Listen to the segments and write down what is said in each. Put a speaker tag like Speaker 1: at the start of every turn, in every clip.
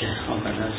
Speaker 1: 好吧，那说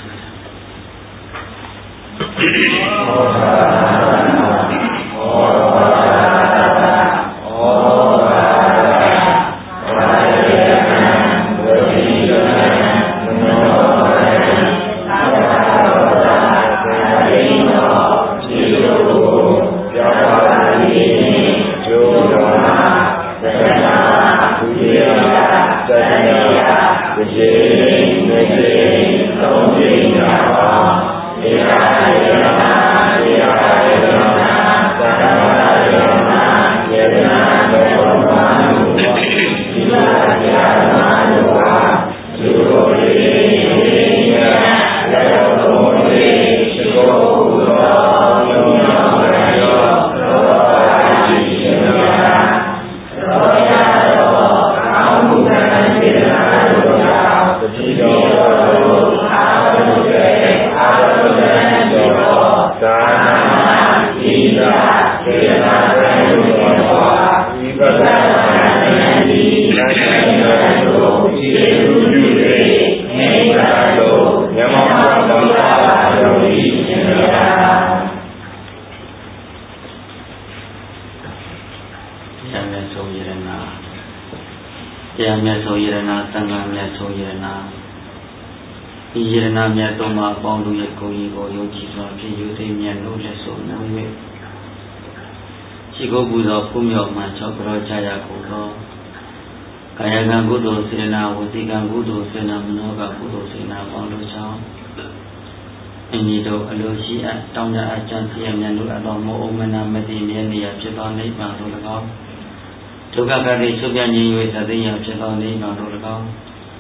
Speaker 1: မြတ်သုံးပါးပေါင်းတို့ရဲ့ကိုယ်ကြီးကိုယုံကြည်စွာဖြင့်ယူသိမြတ်လို့လက်ဆုံးမူ၍ရှိခိုးပူဇော်ဖူးမြော်မှန်ချောကြောကြရကုန်သောကာယကံကုသိုလ်စေနာဝစီကံကုသိုလ်စေနာမနောကကုသိုလ်စေနာပေါင်းတို့ကြောင့်အင်းဒီတို့အလိုရှိအပ်တောင်းတအပ်ကြံစီရမြတ်လို့အတော်မောဩမနာမတိမြဲနေရဖြစ်သောနိဗ္ဗာန်တို့၎င်းဒုက္ခကတိချုပ်ပြငြိမ်း၍သတိရဖြစ်သောနိဗ္ဗာန်တို့၎င်း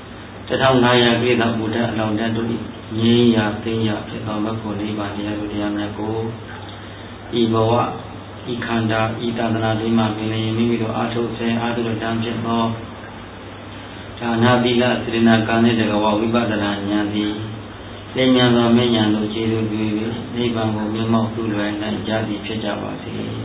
Speaker 1: 1500ပြည့်သောဘုဒ္ဓအလောင်းတန်းတို့ငြိမ်းရာသိညာဖြစ်သောမဂ္ဂုနိဗ္ဗာန်တရားတို့တရားများကိုဤဘဝဤခန္ဓာဤတသနာတွင်မှပင်လျင်မိမိတို့အာထုဆဲအာထုတန်းဖြစ်သောဒါနသီလစေတနာကာနှင့်တကဝဝိပဿနာဉာဏ်သည်လင်းမြန်သောမဉ္ဇဉ်တို့ခြေတို့ပြု၍နိဗ္ဗာန်ကိုမျက်မှောက်ပြုလွယ်နိုင်ကြသည်ဖြစ်ကြပါစေ။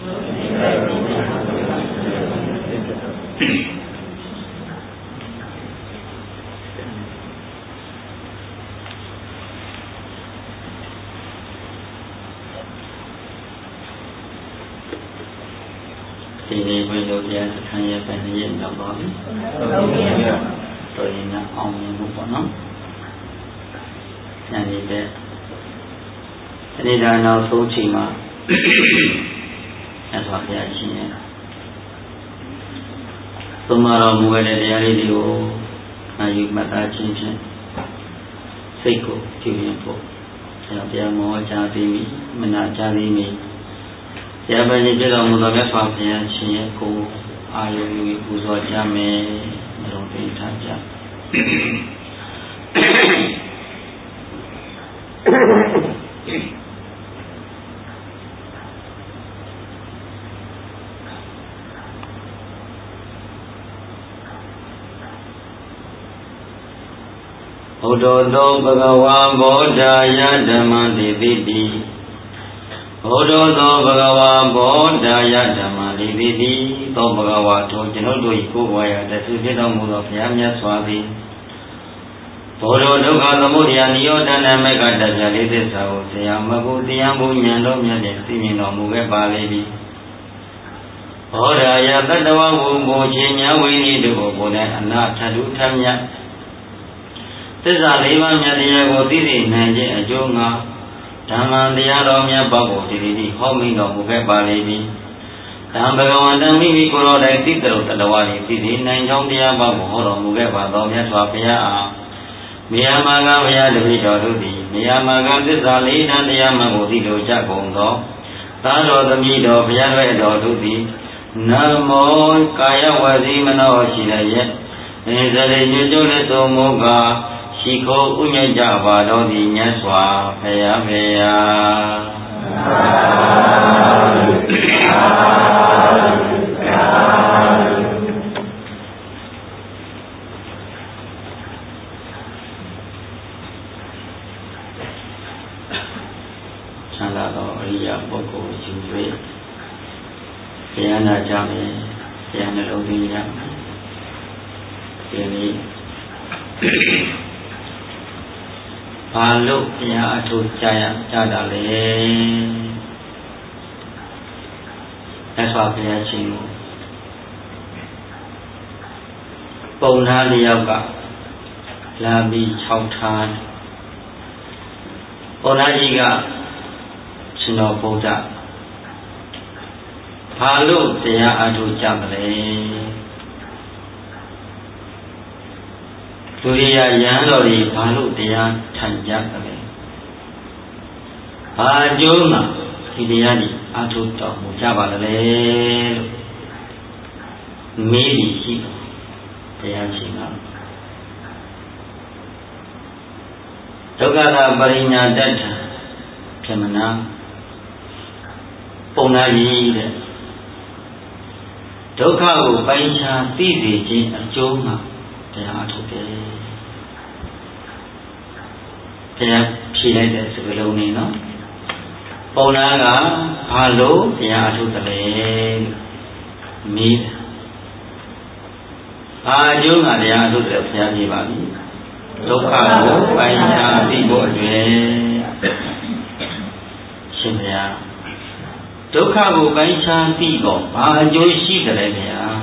Speaker 1: ဒီနေ့ဘယ်လိုတရားစခန်းရဲ့ပဲနေရတော့ပါပြီ။တော်ရင်အောင်မြင်ဖို့ပေါ့နော်။ဉာဏ်ရည်တဲ့ဒီဒါနောက်ဆုံးချိန်မှာအဲ့ဆိုဘုရားရှင်ရဲ့သုံးပါတော်မူခဲ့တဲ့တရားလေးတွေကိုအာယုမှတ်သားခြင်းဖြင့်စိတ်ကိုကြည်ရင်ဖို့ဆရာဘုရားမောကြားပြီးပြီမနာကြားပြီးပြီဆရာပါရှင်ပြတော်မူသောမြတ်စွာဘုရားရှင်ရဲ့ကိုအာယုကိုပူဇော်ကြမယ်မတော်သိထားကြဘုဒ္ဓသောဘဂဝါဘောဓာယဓမ္မတိတိတိဘုဒ္ဓသောဘဂဝါဘောဓာယဓမ္မတိတိတိသောဘဂဝါတို့ကျွန်ုပ်တို့၏ကိုယ်ဝါရတသုဖြစ်တော်မူသောဘုရားမြတ်စွာသည်ဘောဓဒုက္ခသမုဒယနိရောဓနာမေကတပြလေးသစ္စာကိုဆရာမဟုတရားမှုဉာဏ်တော်မြတ်ဖြင့်သိမြင်တော်မူခဲ့ပါလေပြီဘောဓာယတတ္တဝဝုဘောချင်းမြဝိနည်းတို့ကိုကိုယ်၌အနာထတုထမြတ်သစ္စာလေးပါးမြတ်တရားကိုသိသိနိုင်ခြင်းအကျိုးငါဓမ္မတရားတော်မြတ်ပေါကိုဒီဒီဟောမိန်တော်မူခဲ့ပါလေပြီဓမ္မဘဂဝန္တမိမိကိုယ်တော်တိုင်သိကြလို့တတဝါဤသိသိနိုင်ကြောင်းတရားပေါကိုဟောတော်မူခဲ့ပါသောမြတ်စွာဘုရားအားမေယမာကဘုရားတပည့်တော်တို့သည်မေယမာကသစ္စာလေးတန်တရားမှကိုသိလို့ကြကုန်သောသာတော်သမီးတော်ဘုရားရဲ့တော်တို့သည်နမောကာယဝစီမနောရှိလျက်အင်းစရိညွတ်ကျုပ်လက်တော်မူကားရှိခိုးဥညွတ်ကြပါတော်သည်မြတ်စွာဘုရားဖေယာချမ်းသာသောအရိယာပုဂ္ဂိုလ်ယူ၍တရားနာကြမယ်တရားနှလုံးသွင်းရမယ်ဒီနေ့ဘာလို့ဘုရားအထုကြတာလဲသက်စွာဘုရားရှင်ကိုပုံသားတစ်ယောက်ကလာပြီး၆ထားပုံသားကြီးကရှင်တော်ဗုဒ္ဓဘာလို့တရားအထုကြမလဲလူရိယာယံတော်ကြီးဘာလို့တရားထိုင်ကြမလဲဘာအကျိုးမှာဒီတရားကြီးအထုတော်မူကြပါလဲလို့မေးပြီးရှိတရားရှင်ကဒုက္ခသာပရိညာတ္ထပြမနာပုံနာကြီးတဲ့ဒုက္ခကိုပိုင်းခြားသိစေခြင်းအကျိုးမှာတရားအထုတ်တယ်တရားဖြေလိုက်တဲ့စကားလုံးလေးနော်ပုံနာကဘာလို့တရားအထုတ်တယ်လဲမေးတယ်အာကျိုးကတရားအထုတ်တယ်ဘုရားပြပါပြီဒုက္ခကိုပိုင်းခြားသိဖို့အတွက်ရှင်ဘုရားဒုက္ခကိုပိုင်းခြားသိတော့ဘာအကျိုးရှိတယ်လဲဘုရား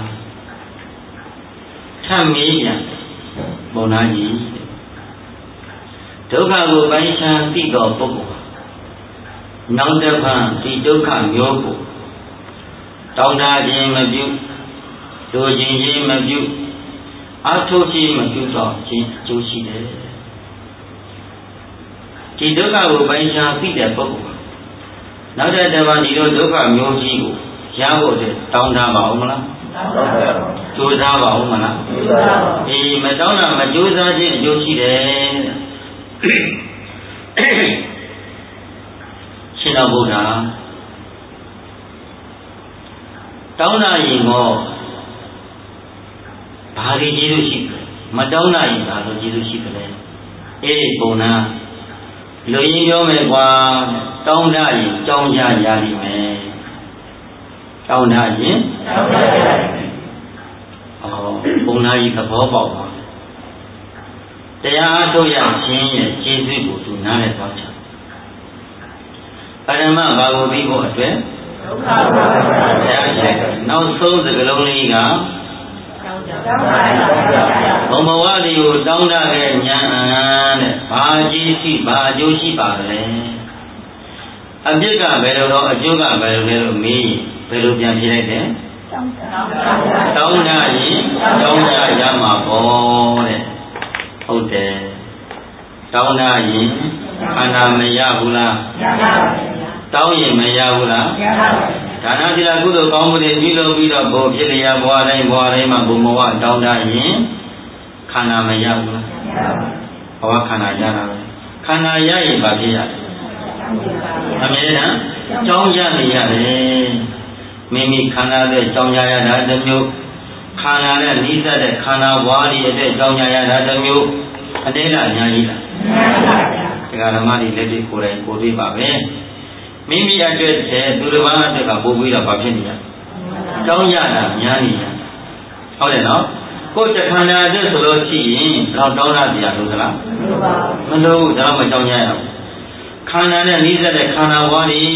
Speaker 1: ထပ်မေးပြန်ပုံနာကြီးဒုက္ခကိုပိုင်းခြားသိတော့ပုဂ္ဂိုလ်နောက်တစ်ဖန်ဒီဒုက္ခမျိုးကိုတောင်းတခြင်းမပြုလိုချင်ခြင်းမပြုအထုတ်ခြင်းမပြုတော့ခြင်းအကျိုးရှိတယ်ဒီဒုက္ခကိုပိုင်းခြားသိတဲ့ပုဂ္ဂိုလ်နောက်တစ်ဖန်ဒီလိုဒုက္ခမျိုးကြီးကိုရဖို့တဲ့တောင်းတပါဦးမလားကြိုးစားပါဦးမလားအေးမတောင်းတာမကြိုးစားခြင်းအကျိုးရှိတယ်ရှင်တော်ဘုရားတောင်းတာရင်တော့ဘာတွေကျေးဇူးရှိတယ်မတောင်းတာရင်ဘာလို့ကျေးဇူးရှိတယ်အေးပုံနာလူရင်းပြောမယ်ကွာတောင်းတာရင်ကြောင်းကြရလိမ့်မယ်တောင်းတာရင်ကြောင်းကြရလိမ့်မယ်ပုံနာကြီးသဘောပေါက်ပါတရားထုတ်ရခြင်းရဲ့ကျေးဇူးကိုသူနားလည်သွားချင်ပရမဘာကိုပြီးဖို့အတွက်ဒုက္ခပါဘုရားရှင်နောက်ဆုံးစကားလုံးလေးကဘုံဘဝတွေကိုတောင်းတခဲ့ဉာဏ်တဲ့ဘာကျေးရှိဘာအကျိုးရှိပါလဲအပြစ်ကဘယ်လိုတော့အကျိုးကဘယ်လိုလဲလို့မေးဘယ်လိုပြန်ဖြေလိုက်တယ်တောင်းတရင်တောင်းတရမှာပေါ့တဲ့ဟုတ်တယ်တောင်းတရင်ခန္ဓာမရဘူးလားရပါဘူးတောင်းရင်မရဘူးလားရပါဘူးဒါနသီလကုသိုလ်ကောင်းမှုတွေပြုလုပ်ပြီးတော့ဘုဖြစ်လျာဘဝတိုင်းမှာဘုံဘဝတောင်းတရင်ခန္ဓာမရဘူးလားရပါဘူးဘဝခန္ဓာရတာပဲခန္ဓာရရင်ဘာဖြစ်ရလဲအမြဲတမ်းကြောင်းရနေရတယ်မိမိခန္ဓာတဲ့ကြောင်းရရတာတစ်မျိုးခန္ဓာနဲ့နိစ္စတဲ့ခန္ဓာဘဝတွေတဲ့ကြောင်းရရတာတစ်မျိုးအသေးလားညာကြီးလားမှန်ပါဗျာဒကာဓမ္မတွေလက်တွေကိုယ်တိုင်ကိုယ်တွေ့ပါပဲမိမိအတွက်တည်းသူတစ်ပါးအတွက်ကပို့ပြီးတော့ဘာဖြစ်နေရကြောင်းရတာညာနေရဟုတ်တယ်နော်ကိုယ်တခန္ဓာအတွက်ဆိုလို့ရှိရင်တော့တောင်းတတရားလို့သလားမလို့ဒါမှမကြောင်းရရဘူးခန္ဓာနဲ့နှိစက်တဲ့ခန္ဓာဘဝ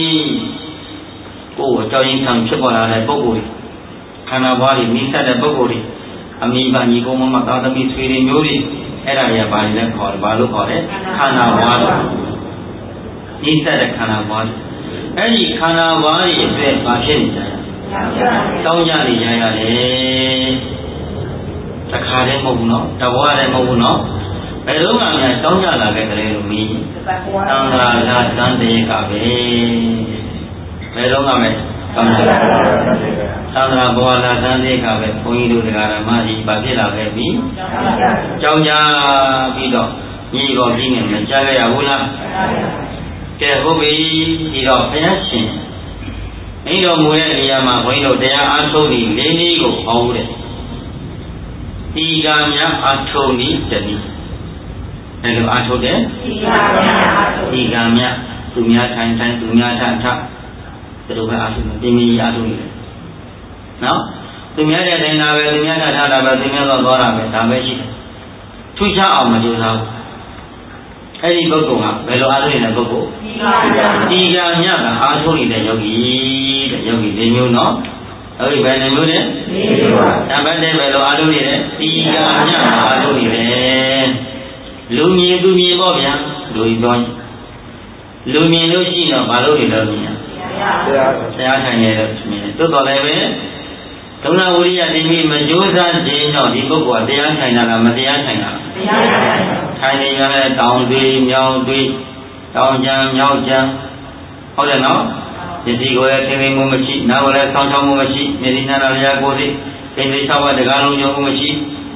Speaker 1: တွေကိုယ်အကြောင်းရင်းခံဖြစ်ပေါ်လာတဲ့ပုဂ္ဂိုလ်ခန္ဓာဘဝတွေနှိစက်တဲ့ပုဂ္ဂိုလ်တွေအမိဘညီကုန်းမသာသမီဆွေတွေမျိုးတွေအဲ့ဒါတွေကဘာတွေလဲခေါ်တယ်ဘာလို့ခေါ်လဲခန္ဓာဘဝတွေနှိစက်တဲ့ခန္ဓာဘဝတွေအဲ့ဒီခန္ဓာဘဝတွေအတွက်ဘာဖြစ်နေကြလဲတောင်းကြနေကြရတယ်တခါတည်းမဟုတ်ဘူးနော်တဘဝတည်းမဟုတ်ဘူးနော်ဘယ်တော့မှလည်းတောင်းကြလာခဲ့တယ်လို့မင်းသံဃာလာသံတေကပဲဘယ်တော့မှလည်းတောင်းကြလာသံဃာဘဝလာသံတေကပဲဘုန်းကြီးတို့တရားဓမ္မကြီးဘာဖြစ်လာခဲ့ပြီကြောင်းကြပြီးတော့ညီတော်ကြီးနဲ့မကြားခဲ့ရဘူးလားကဲဟုတ်ပြီဒီတော့ဘုရားရှင်မိတော်မူတဲ့နေရာမှာဘုန်းကြီးတို့တရားအားထုတ်ပြီး၄နည်းကိုဟောဦးတယ်ဒီကံများအားထုတ်ပြီးတနည်းဘယ်လိုအားထုတ်တယ်ဒီကံများသူများထိုင်သူများထထဘယ်လိုပဲအားထုတ်တယ်တင်းမီအားထုတ်နေတယ်နော်သူများတဲ့တိုင်းလာပဲသူများထထလာပဲသူများတော့သွားတာပဲဒါပဲရှိတယ်ထူးခြားအောင်မကြိုးစားဘူးအဲ့ဒီပုဂ္ဂိုလ်ကဘယ်လိုအားထုတ်နေတဲ့ပုဂ္ဂိုလ်ဒီကမြတ်ကအားထုတ်နေတဲ့ယောဂီတဲ့ယောဂီ၄မျိုးနော်ယောဂီဘယ်နှမျိုးလဲ၄မျိုးပါတပတ်တဲ့ဘယ်လိုအားထုတ်နေလဲဒီကမြတ်ကအားထုတ်နေတယ်လူမြင်သူမြင်ပေါ့ဗျာလူကြီးပြောလူမြင်လို့ရှိတော့မလုပ်နေတော့မြင်တရားထိုင်နေတော့မြင်သို့တော်လည်းပဲဒုဏဝိရိယတိမိမကြိုးစားခြင်းကြောင့်ဒီပုဂ္ဂိုလ်ကတရားထိုင်တာလားမတရားထိုင်တာလားတရားထိုင်နေရတဲ့တောင်တွေမြောင်တွေတောင်ကြံမြောက်ကြံဟုတ်တယ်နော်ဒီဒီကိုလည်းသင်္ကေတမှုမရှိနားကိုလည်းဆောင်းချောင်းမှုမရှိနေဒီနာတော်ရာကိုယ်စိသင်္ကေတ၆ပါးတကားလုံးကြုံမှုမရှိ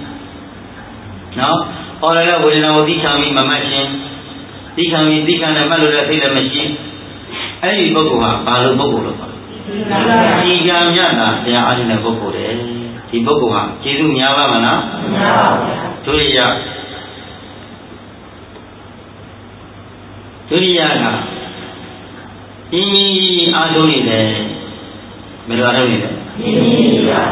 Speaker 1: နော်ဟောလည်းဝေဒနာကိုသိခံပြီးမမှတ်ခြင်းသိခံပြီးသိခံနဲ့မှတ်လို့လည်းသိလည်းမရှိအဲ့ဒီပုဂ္ဂိုလ်ဟာဘာလို့ပုဂ္ဂိုလ်လို့ဒီကံမြတ်တာတရားအားထုတ်တဲ့ပုဂ္ဂိုလ်တဲ့ဒီပုဂ္ဂိုလ်ဟာကျေးဇူးများပါမလားများပါဘူးဒုတိယကပြင်းကြီးအားထုတ်နေတယ်ဘယ်လိုအားထုတ်နေလဲပြင်းကြီးအား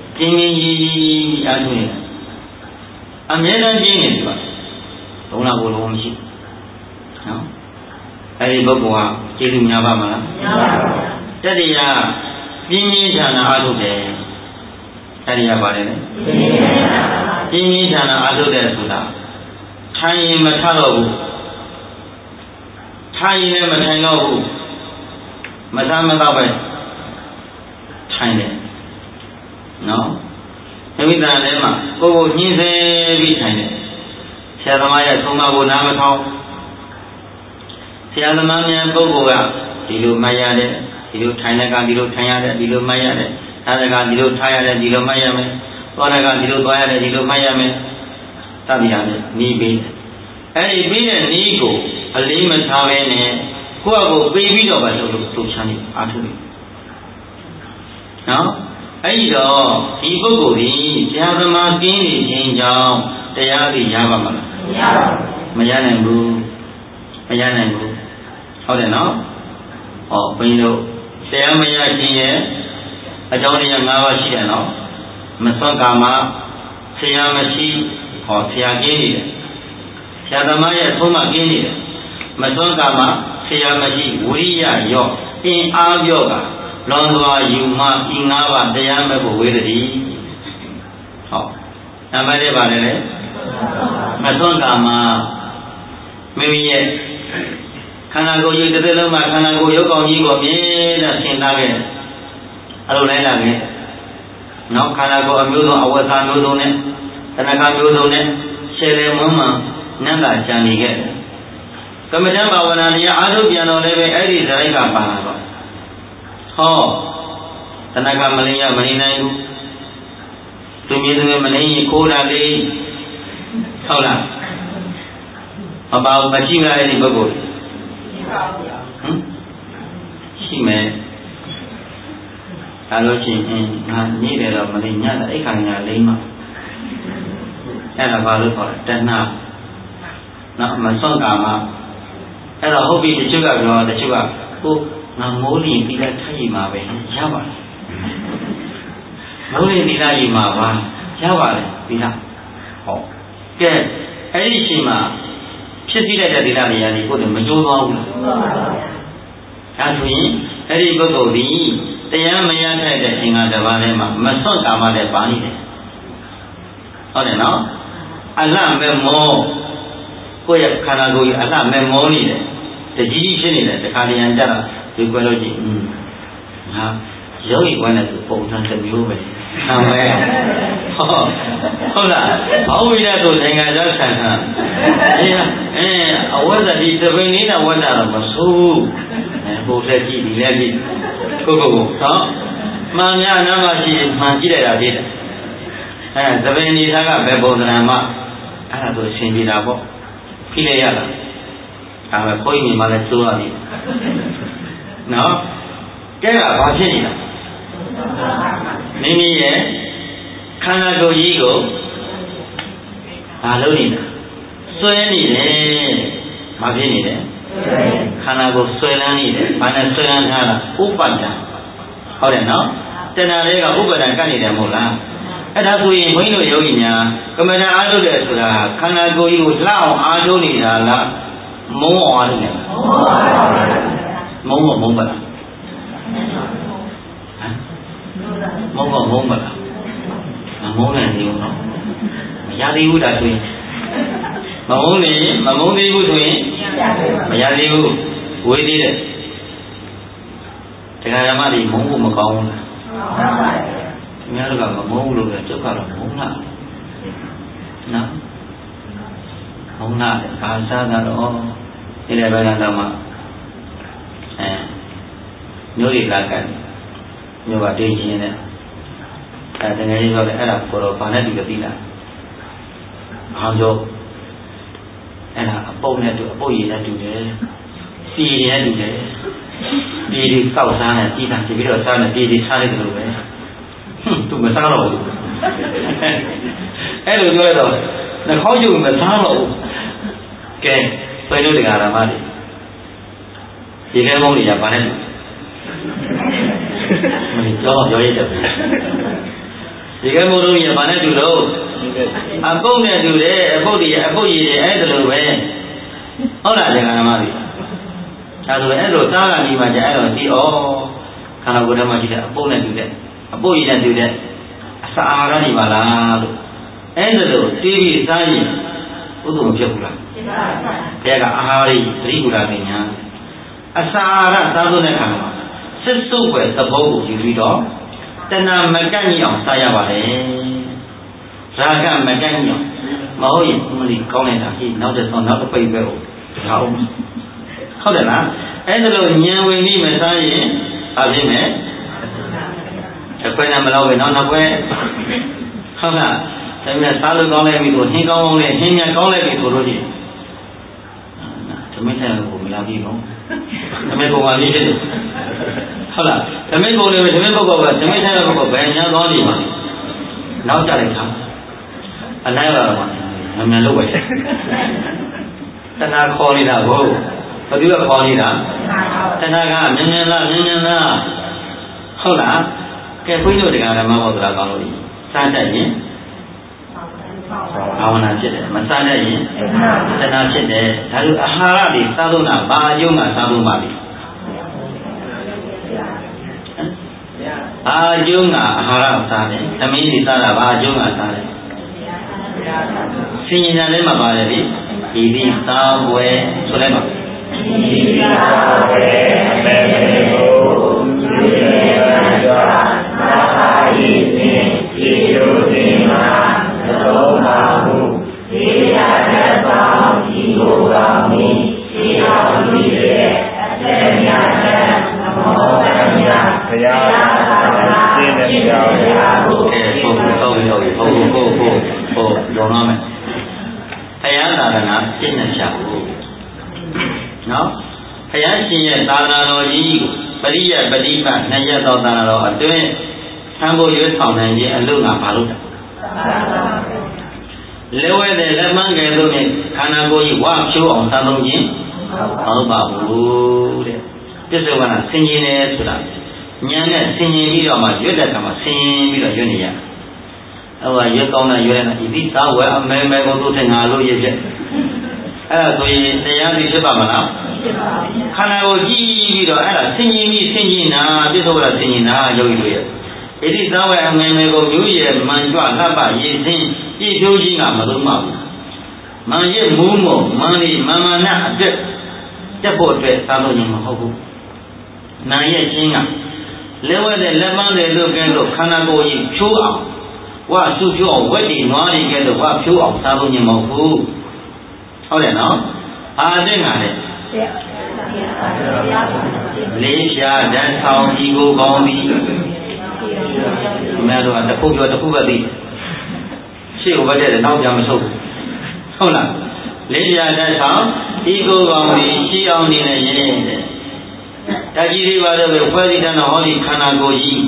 Speaker 1: ထုတ်နေတယ်အမြဲတမ်းပြင်းနေတယ်ဘုံလာဘုံလုံးမရှိနော်အဲ့ဒီပုဂ္ဂိုလ်ဟာကျေးဇူးများပါမလားများပါဘူးတတိယပြင်းကြီးဌာနအားထုတ်တယ်တတိယပါတယ်လေပြင်းကြီးဌာနအားထုတ်တယ်ဆိုတာထိုင်ရင်မထတော့ဘူးထိုင်ရင်လည်းမထိုင်တော့ဘူးမသားမတော့ပဲထိုင်တယ်နော်အမိသားထဲမှာကိုယ်ညှင်းဆဲပြီးထိုင်တယ်ဆရာသမားရဲ့သုံးပါးကိုနားမထောင်ဆရာသမားများပုဂ္ဂိုလ်ကဒီလိုမှတ်ရတယ်ဒီလိုထိုင်တဲ့ကဒီလိုထိုင်ရတယ်ဒီလိုမှတ်ရတယ်ထားတဲ့ကဒီလိုထားရတယ်ဒီလိုမှတ်ရမယ်သွားတဲ့ကဒီလိုသွားရတယ်ဒီလိုမှတ်ရမယ်တတ်ရမယ်နီးပြီးအဲ့ဒီပြီးတဲ့နီးကိုအလေးမထားပဲနဲ့ကိုယ့်အကိုပေးပြီးတော့ပဲလုပ်လို့သူချမ်းနေအားထုတ်နေနော်အဲ့ဒီတော့ဒီပုဂ္ဂိုလ်ဒီဆရာသမားကင်းနေခြင်းကြောင့်တရားသိရပါမလားမရပါဘူးမရနိုင်ဘူးမရနိုင်ဘူးဟုတ်တယ်နော်ဟောဘုန်းကြီးတို့တရားမရခြင်းရဲ့အကြောင်းတရား၅ပါးရှိတယ်နော်မစွန့်ကာမဆရာမရှိဟောဆရာကင်းနေတယ်ဆရာသမားရဲ့အဆုံးမကင်းနေတယ်မစွန့်ကာမဆရာမရှိဝိရိယရော့အင်အားပြော့ကလွန်စွာယူမှဤ၅ပါးတရားမဲ့ကိုဝေဒတိဟောနံပါတ်၄ပါလေလေမစွန့်ကာမမိမိရဲ့ခန္ဓာကိုယ်ကြီးတစ်သက်လုံးမှာခန္ဓာကိုယ်ရုပ်ကောင်းကြီးကိုမြဲတမ်းသင်သားခဲ့အဲ့လိုလိုက်လာခဲ့နောက်ခန္ဓာကိုယ်အမျိုးစုံအဝတ်စားမျိုးစုံနဲ့တဏှာမျိုးစုံနဲ့ရှယ်လေမွမ်းမှနတ်သာကြံနေခဲ့တယ်ကမ္မဋ္ဌာန်းဘာဝနာတရားအားထုတ်ပြန်တော်လည်းပဲအဲ့ဒီဇာတိကပါလာတော့ဟောတဏှာမလင်းရမနေနိုင်ဘူးသူမြင်သူမနေရင်ခိုးတာလေးဟုတ်လားမပါဘူးမရှိလားအဲ့ဒီပုဂ္ဂိုလ်ရှိမယ်ဒါလို့ရှိရင်ငါညည့်တယ်တော့မနေညတာအိတ်ခံညာလိမ့်မှာအဲ့ဒါဘာလို့ခေါ်လဲတဏှာနော်မစွန့်ကာမအဲ့တော့ဟုတ်ပြီတချို့ကပြောတချို့ကကိုငါမိုးလင်းပြီးလိုက်ထိုက်မှာပဲရပါတယ်မိုးလင်းပြီးလိုက်မှာပါရပါတယ်ဒီလားဟောကဲအဲ့ဒီချိန်မှာဖြစ်ပြီးလိုက်တဲ့ဒီလားနေရာကြီးကိုယ်မကြိုးသွားဘူးလားဒါဆိုရင်အဲ့ဒီပုဂ္ဂိုလ်ဒီတရားမရထိုက်တဲ့အင်္ဂါတစ်ပါးထဲမှာမစွန့်ကာမလည်းပါနေတယ်ဟုတ်တယ်နော်အလှမဲ့မောကိုယ့်ရဲ့ခန္ဓာကိုယ်ကြီးအလှမဲ့မောနေတယ်တကြီးဖြစ်နေတယ်တခါတည်းရန်ကြတော့ဒီကွယ်လို့ကြီးဟာယောဂီကွယ်နဲ့ဆိုပုံစံတစ်မျိုးပဲဟာမဲဟုတ်လားဘောဝိရဆိုနိုင်ငံကျောင်းဆန်ဆန်အဝဇ္ဇတိသဘင်လေးနဲ့ဝဇ္ဇတော့မဆိုးဟိုလက်ကြည့်ဒီလက်ကြည့်ကိုနော်မှန်များနာမရှိမှန်ကြည့်လိုက်တာဖြစ်တယ်သဘင်နေသားကဘယ်ပုံစံမှအဲ့ဒါဆိုရှင်းပြတာပေါ့ဖိလိုက်ရတာဒါပဲခွိနေမှလည်းစိုးရပြီနော်ကဲကဘာဖြစ်နေတာမိမိရဲ့ခန္ဓာကိုယ်ကြီးကိုဘာလုပ်နေတာဆွဲနေတယ်ဘာဖြစ်နေလဲခန္ဓာကိုယ်ဆွဲလန်းနေတယ်ဘာနဲ့ဆွဲလန်းထားတာဥပဒံဟုတ်တယ်နော်တဏှာတွေကဥပဒံကပ်နေတယ်မဟုတ်လားအဲ့ဒါဆိုရင်ဘုန်းကြီးတို့ယောဂီများကမ္မဋ္ဌာန်းအားထုတ်တယ်ဆိုတာခန္ဓာကိုယ်ကြီးကိုလှအောင်အားထုတ်နေတာလား mông ở đây mông bật mông bật mông này nhiều nó mà giá đi đã thôi mà mông đi thôi mà giá đi quay đi đấy thế này mà đi mông mà con nhớ là mà mông được là chỗ cả là mông nào nó không nào để phá xa ra đó thế này bây giờ mà nhớ đi là cái nhớ vào đây gì này thế này rồi cái là phổ phá này được tí là hàng jo là bông này được bông gì là được đấy xì này được đấy đi cao xa này đi thẳng thì bây giờ xa này đi xa đi được đấy tụi mình xa rồi rồi cho rồi là khó dùng mà xa rồi cái bây giờ thì làm gì thì cái mong gì là bạn ấy mình cho vậy được thì cái mong gì là bạn ấy được đâu bông này được đấy bông gì đấy ấy được vậy đó là gì làm gì rồi rồi ta là gì mà chạy rồi thì khả năng của nó mà chỉ là bông này được đấy bông gì này được đấy sao ra đi mà là ấy rồi TV sai gì cũng không biết là cái cái ahari trí của mình nha asara sao đó này khả năng sức sống về tập bố của gì đó tên là mấy cái nhiều sai ra vậy ra cái mấy cái nhiều mà ôi mình con này là khi nó được phải về không được là ấy rồi nhà về đi mà sai gì à gì mẹ quên làm lâu rồi nó quên không là tại vì sao được con này bị tụt hin con này hin nhà con này bị tụt rồi gì chúng mình thấy là của mình làm gì không chúng mình cũng làm gì chứ không là chúng mình cũng làm chúng mình cũng làm chúng mình thấy là cũng phải nhà con gì mà nó trả lại thằng anh ấy là mà nhà lúc vậy ta khó đi nào vô có thứ là khó đi nào ta cái nhân là không là cái quý vị cái là mà bao giờ con rồi sao chạy nhỉ Bhavana chết đấy, mà sao đấy? Sao chết đấy? Thay vì ahara đi, sao đâu nào? Ba dung à, sao đâu mà đi? Ba dung à, ahara sao đấy? Thằng mình đi sao là ba dung à sao đấy? Sinh nhật này mà ba đấy đi, đi sao vậy? Số này mà. Đi sao vậy? Mẹ cô, đi ra, ra đi đi đi mà. Hello, Mahu. He had found he go on me. He had me there. Atenya, Atenya. Lewe de lemang ke tu ni khana ko yi wa phyo aung san thong chin mao ba bu de pisse wana sin yin ne soda nyan ne sin yin pi lo ma yut de ka ma sin pi lo yut ni ya awa yut kaung na yut na idi sa wa ame me ko tu the nga lo yit phetအဲ့ဒါဆိုရင်တရားသိဖြစ်ပါမလားခန္ဓာကိုကြည့်ပြီးတော့အဲ့ဒါဆင်ញင်ပြီးဆင်ញင်တာပြစ္ဆုတ်ကဆင်ញင်တာယောဂီတို့ရဲ့ဣတိသဝေအငယ်ငယ်ကိုမျိုးရဲ့မှန်ကြွလှပရည်စင်းပြည့်ဖြိုးခြင်းကမလုံးမဘူးမှန်ရဲ့မူးမောမှန်ဒီမာမနာအတွက်တက်ဖို့အတွက်သာလို့ရင်မဟုတ်ဘူးနာရဲ့ခြင်းကလဲဝဲတဲ့လက်မန်းတွေလို့ကဲလို့ခန္ဓာကိုယ်ကြီးဖြိုးအောင်ဝါစုဖြိုးအောင်ဝက်ဒီနွားတွေကဲလို့ဝါဖြိုးအောင်သာလို့ရင်မဟုတ်ဘူးဟုတ်တယ်နော်အာတဲ့ငါတဲ့လေးဖြာတန်းဆောင်ဒီကိုကောင်းပြီးမဲတော့တစ်ခုပြောတစ်ခုပဲသိရှေ့ကိုပဲတဲ့နောက်ပြန်မဆုပ်ဟုတ်လားလေးဖြာတန်းဆောင်ဒီကိုကောင်းပြီးရှေ့အောင်နေနေရင်တဲ့တကြီးလေးပါတော့ပဲဖွဲ့စည်းတဲ့ဟောဒီခန္ဓာကိုယ်ကြီး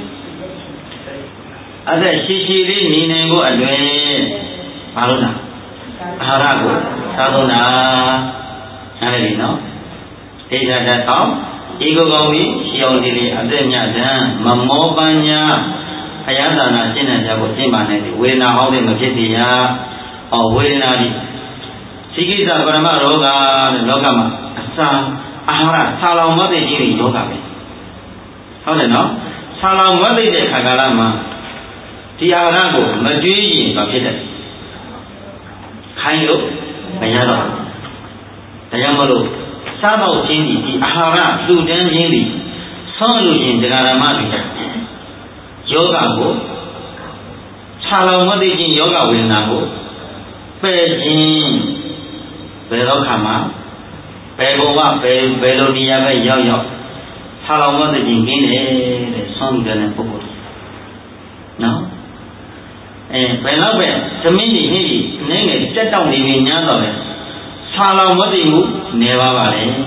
Speaker 1: အဲ့ဒါရှည်ရှည်လေးနေနေကိုအလွယ်မလို့လားအာဟာရကိုသာသနာနားလည်ပြီနော်ဣဇာတသောဤကိုကောင်းပြီးရှေးအောင်ဒီလေးအသက်ညတန်းမမောပညာအယသာနာရှင်းတဲ့ကြဖို့ရှင်းပါနဲ့ဝေဒနာဟောင်းတဲ့မဖြစ်သေးရဝေဒနာဒီ Sikisa Parama Roga, Logama, Ahara, Salam Mother Jiri Yoga. How do you know? Salam Mother Kagalama, Tiarago, Madri, Bapita. Kayo, Mayano, Tayamalo, Sabo Jindi, Ahara, Sudan Jindi, Sonu Jin, the Garamati, Yoga go, Salam Mother Jin Yoga will now Beijing. Belokama, Beboa, Belonia, Yo, Salama the Jingine, the son than a book. No? And Belobe, the mini, name it, set down the Vinyado, Salama the Mu, never vale.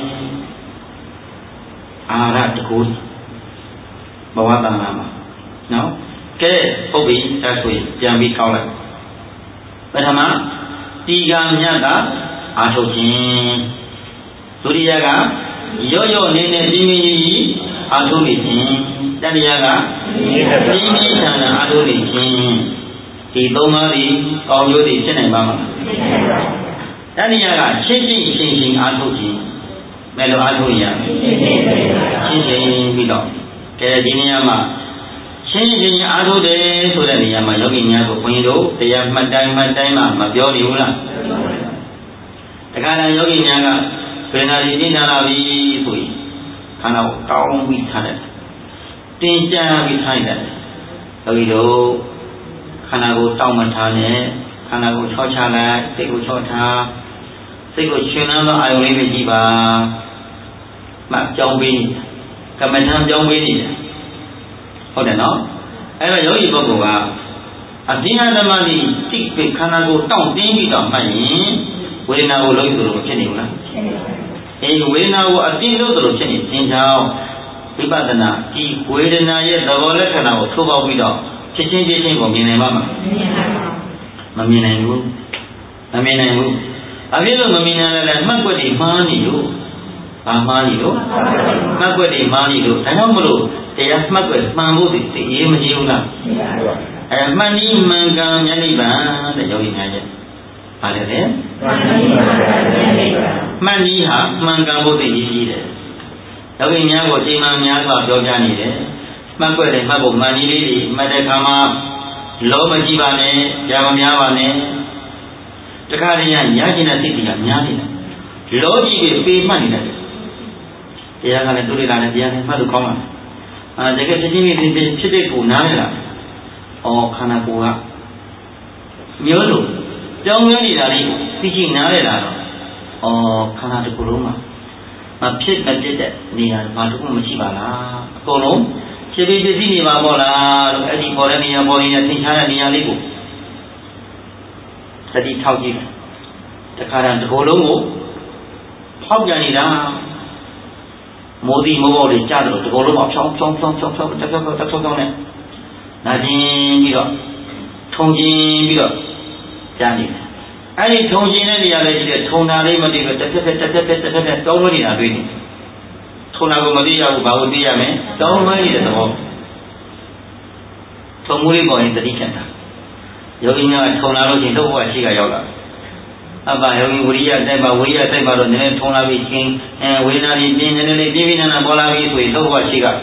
Speaker 1: Arat good. Bawata no? Ke, Obi, that's way, Jambi Collar. But Hama, Tiga Nyada. Atochin Turiaga, Yoyo Nene Dimi, Atolitin, Dadiaga, Dimi and Atolitin, Tidomari, or Yodi Senebama. Dadiaga, changing Atochin, Melo Atoya, changing below, Kediniama, changing Atode, so that the Yama Yogi Window, the Yamadama, Mabioli. The kind of yogi naga, when I did not be sweet, kind of down with talent. Tinja with talent. So we do Kanago Taumatane, Kanago Chochala, Sego Chota, Sego Chunama, I will leave Jiba, Mac Jombi, Kamatam Jombi. Hold on, no? I know Yogi Bogoa. A dinner the money, stick with Kanago Town, Dingy Tom, we now look to the Chinula. And we now a dinner to the Chinese in town. Pibadana, he waited now yet the wallet and our Tuba widow, changing for me and Mamma. Mamina and Woo. Mamina and Woo. A little Mamina and Magwadi Mani, Amani, Magwadi Mani, Tanamuru, they are Magwadi Mamu, the Yemajula. And Mani Manga Yaniba, the Yogi Naja. Maniha, Mangabo, the Easy. Yoginia was Imamia, Yogani, Makwele, Mabu, Mani, Madakama, Loma Jivane, Yamamiavane, Takarian, Yagina City, Yamina. Logi will pay money. They are going to do it on the other Madukoma. They get to give me the Chidiku Nala or Kanakua. Myodu. Don't really speaking now, or Canada Kuruma. A pit that did that near Matukumachibala, Colom, Chili Mamola, Eddie Borania, Borina, Tinchana, Nialibu. Study Tauki, the current Colomo, Pogyanida, Modi Mo, the Chado, the Coloma, Chom, Nadine, Tongi, Johnny. I told you any other Tonari Madia, the Tomori are doing. Tonago Madia, Baudia, don't worry at all. Tomuri boy in the Dicanta. Yogina Tonaro in the Washika Yoga. About having Uria, Deba, we are Deba, and Tonavi King, and we are in living and a Bolavi with the Washika.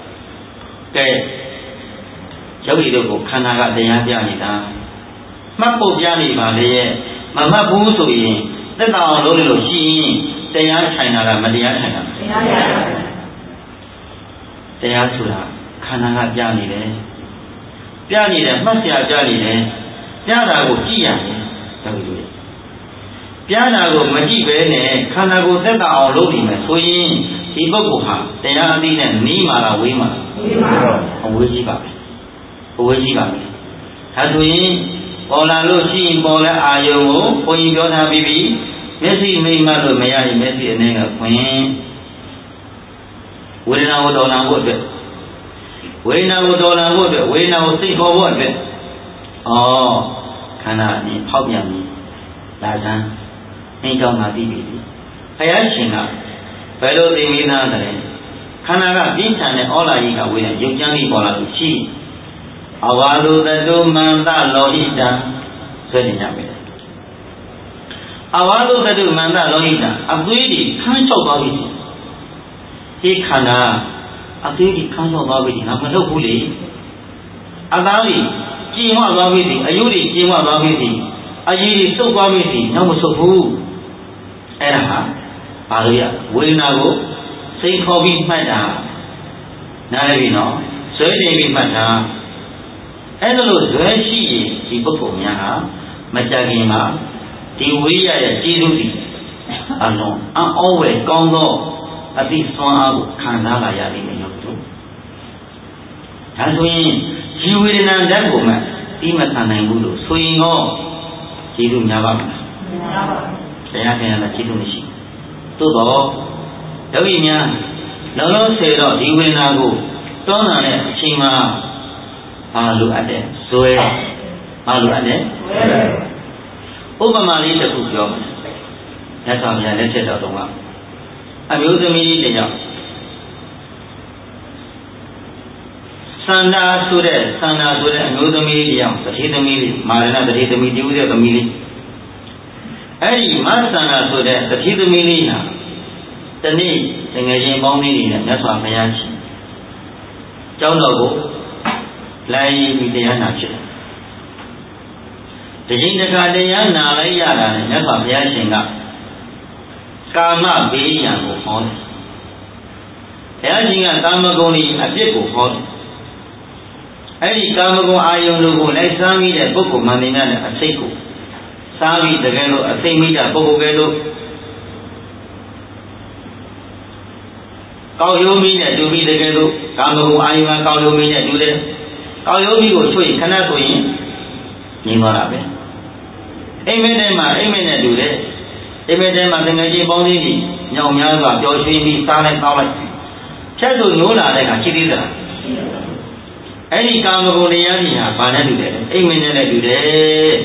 Speaker 1: Jogi Dogo, Kanaga, the Yanita. Mapo Jani Valley, Mamma Busu, the now Lolo Shi, they are China, Madia China. They are Sura, Kanaga Jani, Jani, Masia Jani, Jana go Gia, Jana go Majibe, Kanago Zeta or Lodi, so in Iboguha, they are in Nima, Wima, Wijiba. As we Ola Lucy, Bola Ayo, or you don't have baby, Messi may mother may I Messi and then a queen. We now don't know what it. We now don't know what it. We now think of what it. Oh, Canani, Pogyami, Lazan, ain't on my baby. Payashina, Fellow de Mina, Canada, Bintan, and all I eat with you, Johnny Bola Lucy. Awalo the Manda Lolita, Sweating Yammy. Awalo tadu manda loita, abduidi kancho babiti. He khana, abduidi kancho babiti, namalo huli. Adali, jima babiti, ayuri jima babiti, ayiri so babiti, namusofu. Eraha, paria, winago, say hobby mada. Naravino, so they mada. Endalo Zwashi, the Bokomia, Machagima. The way I did it alone, I'm always gone low at this one Kanala Yadi in your two. As when she will not that woman, Timatan and Guru, swing off, Chidu Nava. Sayaka Chidumishi. To the Davina, Lolo said, he will not go. Donna Chima, Malu at it, so Malu at it. Obama the cook job. That's how I let it out of one. I use the media. Sanda Sude, and use the media, the hit the media, Marina, the hit the media, the media. Eddie, Masana Sude, the hit the media. The knee, the Nagin Bombini, and that's what I ask. John Logo, lying with the Anachi. The Jindakadaya Nalayana, never Yashinga Kama Bilian hot. Yashinga Kamagoni, a big hot. Any Kamago Ayonu, like Sami, the book of Manina, a Seiko. Sami, the Gelo, a Semita, Bogogelo. Kaoyomi, to be the Gelo, Kamago Ayuma, Kaoyomi, do that. Kaoyomi was showing Kanatoin. Nimarabe. Amen, do that. Amen, the Naji Boni, Yamaga, Joshi, Silent College. Chazo Nola, like a Chilida. Any Kamagoniania, Panadu, Amen, do that.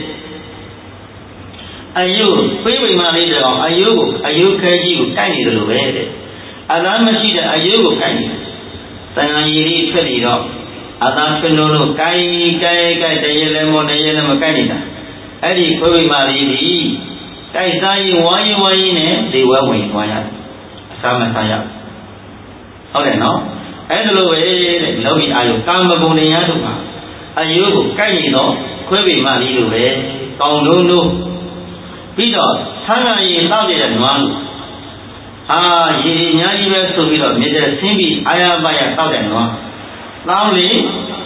Speaker 1: Are you, Baby Marida, are you Kaji, Tiny little way? Alan Machida, are you Tiny? Sanayiri, Felido. Adan Fenolo, Kai, the Yelemo, the Yelemo Canida. Eddie Kobe Mali, Kaisai, why, they were waiting, Samataya. Okay, no? Hello, Lovi, I come upon the Yatuma. Are you, Kaino, Kobe Mali, Tondo, Peter, Sana is louded and one. Ah, ye Yari to be of Mr. Simbi, I am by a thousand one. Loudly,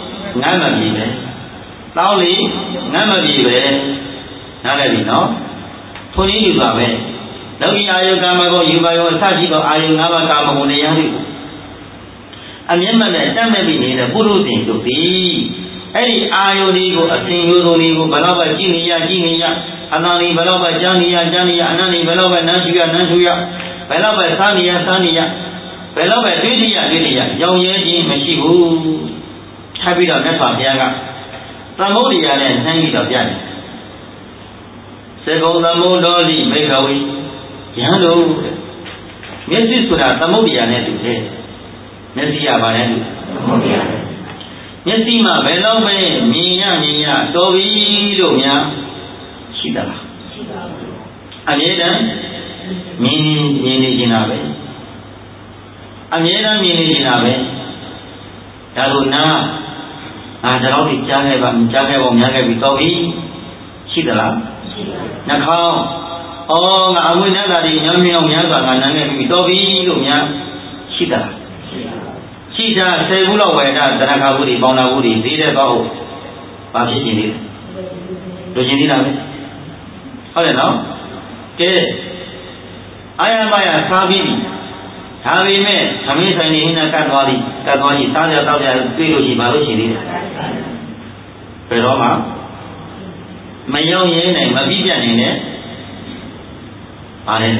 Speaker 1: Namabi, Narabi, Puni you are way. No, Ayogamago, you by your Sajigo, Ayogama, Yari. A member that may be near the Buru thing to be. Any Ayoligo, a single Nigo, Balaba, Ginia, Anani, Balaba, Jania, Anani, Balaba, Nashuya, Balaba, Sania, Balaba, Lydia, young Yaji, Meshihu. Happy of Nepal Yaga. Samodia and Hangi of Yan. Sego the Modoli, make away. Yano. Messi Sura, Samodia, and today. Messi Abayan. Messi Ma, Belome, Mia, Sovi, Lumia, Shida. Ameda, meaning Jinabe. Ameda, meaning Jinabe. Yaruna. Now, the Jaga of Yaga Vitovi, Shidala. Nakao, oh, I will never be Yami of Yaga and Vitovi, Lumia, Shida. Shida, Segula, where Danakaburi, Bonaburi, Zida Bao, Pachi. Do you need a bit? Hold it now. Okay. I am by a Sabi. Havi met, Hamisa in a Katwadi, Sada, Piruji, Baruchi. Peroma Mayo Yen, Mabian in it. Are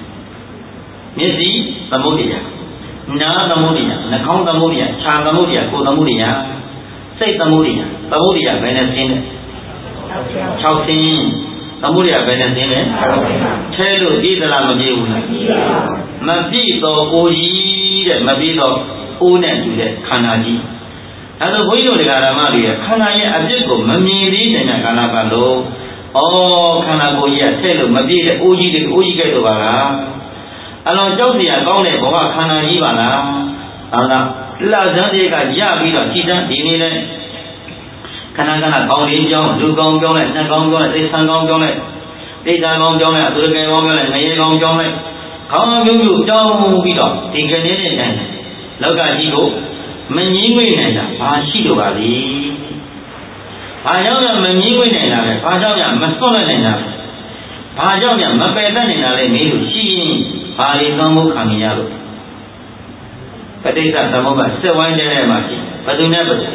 Speaker 1: Missy, the Modia. Na the Modia, Nakon the Modia, Char the Modia, Ko the Modia. Say the Modia, Venus Chowsin, the Modia, Venus in it. Tell you, these are Mabiuna. Mabito, Oji, Mabito, Una to the Kanaji. As a window, the Garamari, Kanaya, a little, Mammy, and a Galabalo, ခန္ဓာကိုယ်ကြီးကထည့်လို့မပြည့်တဲ့အိုးကြီးကဲ့သို့ပါလားအလွန်ကြောက်စရာကောင်းတဲ့ဘဝခန္ဓာကြီးပါလားဒါကလှဇန်းတွေကရပြီးတော့ကြည်တန်းဒီနေ့လဲခဏကောင်းလေးကြောင်းလူကောင်းကြောင်းနဲ့နှက်ကောင်းကြောင်းနဲ့သိဆန်းကောင်းကြောင်းနဲ့သိတန်းကောင်းကြောင်းနဲ့အသူရကယ်ကောင်းကြောင်းနဲ့ငရေကောင်းကြောင်းနဲ့ခေါင်းမျိုးကြောင်းပြီးတော့ဒီကနေ့နဲ့တိုင်းလောကကြီးကိုမငြင်းငွေနိုင်တာဘာရှိလို့ပါလဲဘာကြောင့်မငြင်းငွေနိုင်တာလဲဘာကြောင့်မစွန့်လွတ်နိုင်တာလဲဘာကြောင့်မပယ်တတ်နိုင်တာလဲမေးလို့ရှိရင်ဘာတွေသွမ်းမှုခံရလို့ပဋိစ္စသမုပ္ပါစက်ဝိုင်းတဲ့မှာရှိဘယ်သူနဲ့ဘယ်သူ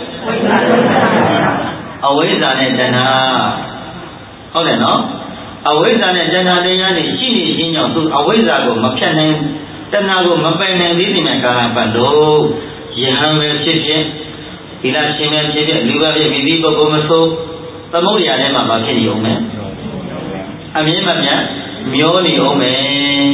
Speaker 1: အဝိဇ္ဇာနဲ့တဏှာဟုတ်တယ်နော်အဝိဇ္ဇာနဲ့တဏှာတရားတွေရှိနေခြင်းကြောင့်သူအဝိဇ္ဇာကိုမဖြတ်နိုင်တဏှာကိုမပယ်နိုင်သေးတဲ့ကာလပတ်လို့ယဟန်ပဲဖြစ်ဖြစ်သီလရှင်ပဲဖြစ်ဖြစ်လူပဲဖြစ်မိသည့်ပုဂ္ဂိုလ်မဆိုသမုဒ္ဒရာထဲမှာမဖြစ်နေအောင်မယ်အမြင်မပြတ်မျောနေအောင်မယ်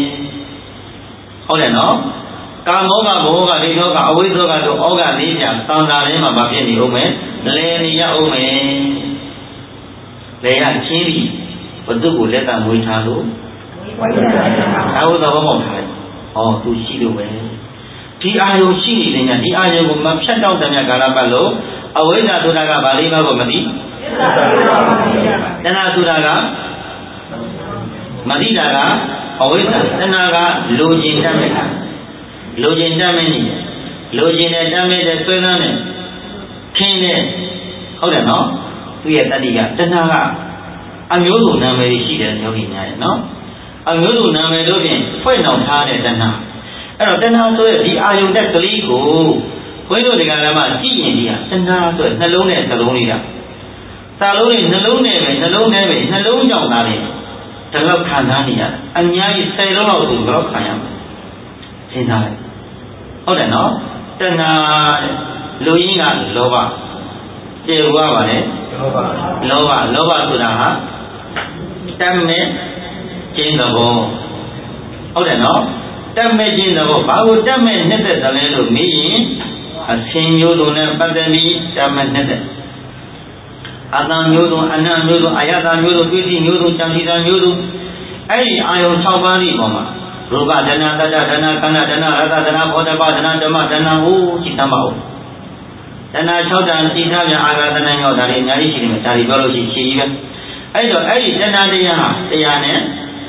Speaker 1: ဟုတ်တယ်နော်ကာမောကဘောကဒိဋ္ဌောကအဝိဇ္ဇောကတို့ဩဃလေးပြသံဃာထဲမှာမဖြစ်နေအောင်မယ်လဲနေရအောင်မယ်လဲရချင်းပြီးဘု သူ့ကိုလက်တံမွေးထားလို့အာဟုသောဘောပေါက်ထားတယ်သူရှိလို့ပဲဒီအာယုရှိနေတဲ့ညဒီအာယုကိုမဖြတ်တော့တဲ့ကာလပတ်လို့အဝိဇ္ဇာဆိုတာကဗာလိမကိုမသိတဏှာဆိုတာကမသိတာကအဝိဇ္ဇာတဏှာကလိုချင်တတ်မဲ့လိုချင်တတ်မဲ့နေလိုချင်တဲ့တတ်မဲ့တဲ့ဆွေးနွေးနဲ့ခင်းတဲ့ဟုတ်တယ်နော်သူရဲ့တတ္တိကတဏှာကအမျိုးစုံနာမည်ရှိတယ်ယောဂီများရဲ့နော်အမျိုးစုံနာမည်တို့ဖြင့်ဖွင့်အောင်ထားတဲ့တဏှာအဲ့တော့တဏှာဆိုတဲ့ဒီအာယုန်တက်ကလေးကိုဘုန်းကြီးတို့ဒီကလည်းမှကြည့်ရင်ဒီဟာတဏှာဆိုတဲ့နှလုံးနဲ့သလုံးလေးကစာလုံးနဲ့နှလုံးနဲ့ပဲနှလုံးနဲ့ပဲနှလုံးကြောင့်သားလေးဒါတော့ခံစားနေရတာအများကြီး10လုံးလောက်ဆိုတော့ခံရမှာစဉ်းစားလိုက်ဟုတ်တယ်နော်တဏှာလူရင်းကလောဘကျေဝါပါလေလောဘဆိုတာဟာတတ်မဲ့ခြင်းသဘောဟုတ်တယ်နော်တတ်မဲ့ခြင်းသဘောဘာကိုတတ်မဲ့နှစ်သက်တယ်လဲလို့မေးရင်အဆင်းမျိုးစုံနဲ့ပတ်သက်ပြီးတတ်မဲ့နှစ်သက်အတန်မျိုးစုံအနတ်မျိုးစုံအယတမျိုးစုံတွေ့တိမျိုးစုံဉာဏ်စီတာမျိုးစုံအဲ့ဒီအာယုံ6ပါးဒီပေါ်မှာရူပဒနာတတ္တဒနာခန္ဓာဒနာရသဒနာဘောဓပဒနာဓမ္မဒနာဟူကြည်သမ်းပါဦးတဏှာ6တန်သိထားပြန်အာဂတနာရောက်တာလည်းအများကြီးရှိနေမှာဒါတွေပြောလို့ရှိရင်ပဲအဲ့တော့အဲ့ဒီတဏှာတရားဟာတရားနဲ့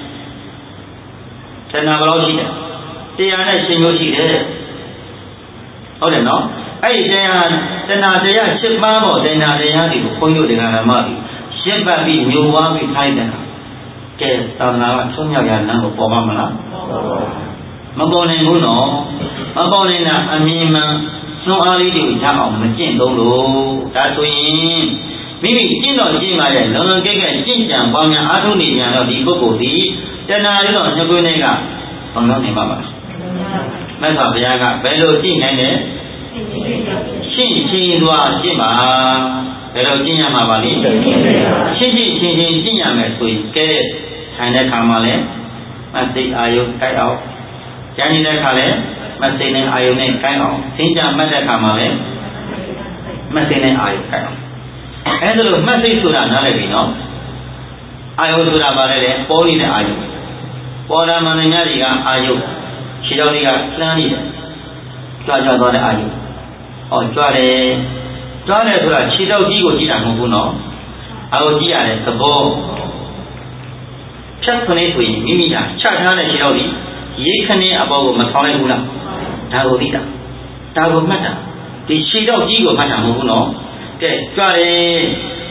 Speaker 1: တဏှာဘယ်လောက်ရှိတယ်တရားနဲ့ရှင်မျိုးရှိတယ်ဟုတ်တယ်နော်အဲ့ဒီတရားတဏှာတရား7ပါးပေါ့တဏှာတရားတွေကိုခွန်ကြီးတွေကဓမ္မတွေရှင်းပတ်ပြီးမျိုးဝါးပြီးထိုင်းတယ်ကဲသာသနာကဆုံးမြောက်ရနန်းကိုပေါ်ပါမလားမပေါ်နိုင်ဘူးနော်မပေါ်နိုင်တာအမြင်မှန်စွမ်းအားလေးတွေကိုရအောင်မကျင့်သုံးလို့ဒါဆိုရင်မိမိကျင့်တော်ကျင့်ပါရဲ့လုံလုံကဲကဲကျင့်ကြံပေါင်းများအားထုတ်နေပြန်တော့ဒီပုဂ္ဂိုလ်ဒီတဏှာလေးတော့ညွှန်နေကဘောင်းလုံးနေပါပါမြတ်စွာဘုရားကဘယ်လိုကျင့်နိုင်လဲရှင်းချင်းစွာကျင့်ပါဘယ်လိုကျင့်ရမှာပါလဲရှင်းချင်းကျင့်ရမယ်ဆိုရင်ကဲထိုင်တဲ့ခါမှာလဲမသိအာယုကိုက်အောင်ကျန်နေတဲ့ခါလဲမသိတဲ့အာယုနဲ့ကိုက်အောင်သင်္ကြန်မှတ်တဲ့ခါမှာလဲမသိတဲ့အာယုကိုက်အောင်အဲဒါလို့မှတ်သိဆိုတာနားလည်ပြီနော်အာယုဆိုတာပါလေပေါ်နေတဲ့အာယုပေါ်လာမှန်ညာတွေကအာယုခြေတော်တွေကလှမ်းနေတယ်ကြွားသွားတဲ့အာယုကြွားတယ်ဆိုတာခြေတော်ကြီးကိုကြည့်တာမဟုတ်ဘူးနော်အာယုကြည့်ရတယ်သဘောဖြတ်ခနဲ့ဆိုရင်မိမိကချထားတဲ့ခြေတော်ကြီးရေခနဲ့အပေါ်ကိုမဆောင်လိုက်ဘူးလားဒါကိုသိတာဒါကိုမှတ်တာဒီခြေတော်ကြီးကိုမှတ်တာမဟုတ်ဘူးနော်ကဲကြွားတယ်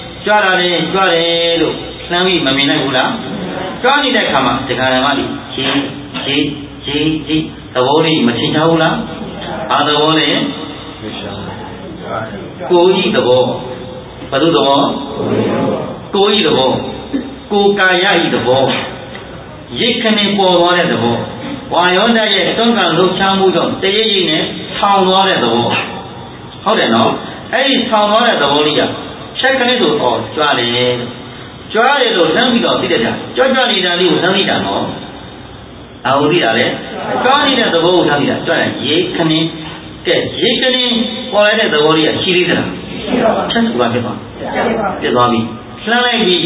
Speaker 1: လို့လှမ်းပြီးမမြင်နိုင်ဘူးလားကြွားနေတဲ့အခါမှာဒကာရမကြီးခြေသဘောလေးမထင်ရှားဘူးလားဘာသဘောလဲကိုယ်ကြီးသဘောဘယ်သူသဘောကိုယ်ကြီးသဘောကိုယ်ကာယကြီးသဘောရိတ်ခနဲ့ပေါ်သွားတဲ့သဘောဝါယောဓာတ်ရဲ့တွန်းကန်လှုပ်ရှားမှုကြောင့်တရေကြီးနဲ့ဆောင်းသွားတဲ့သဘောဟုတ်တယ်နော်အဲ့ဒီဆောင်းသွားတဲ့သဘောလေးကဖြတ်ခနဲ့ဆိုကြွားတယ်လို့နှမ်းပြီးတော့သိတဲ့ကြွနေတာလေးကိုနှမ်းလိုက်တာနော်အာဟုသိတာလေကြွားနေတဲ့သဘောကိုနှမ်းလိုက်တာကြွားတယ်ရိတ်ခနဲ့ရိတ်ခနဲ့ပေါ်လိုက်တဲ့သဘောလေးကရှိသေးသလားဖြတ်သွားဖြစ်သွားပြီလှမ်းလိုက်ပြီးရ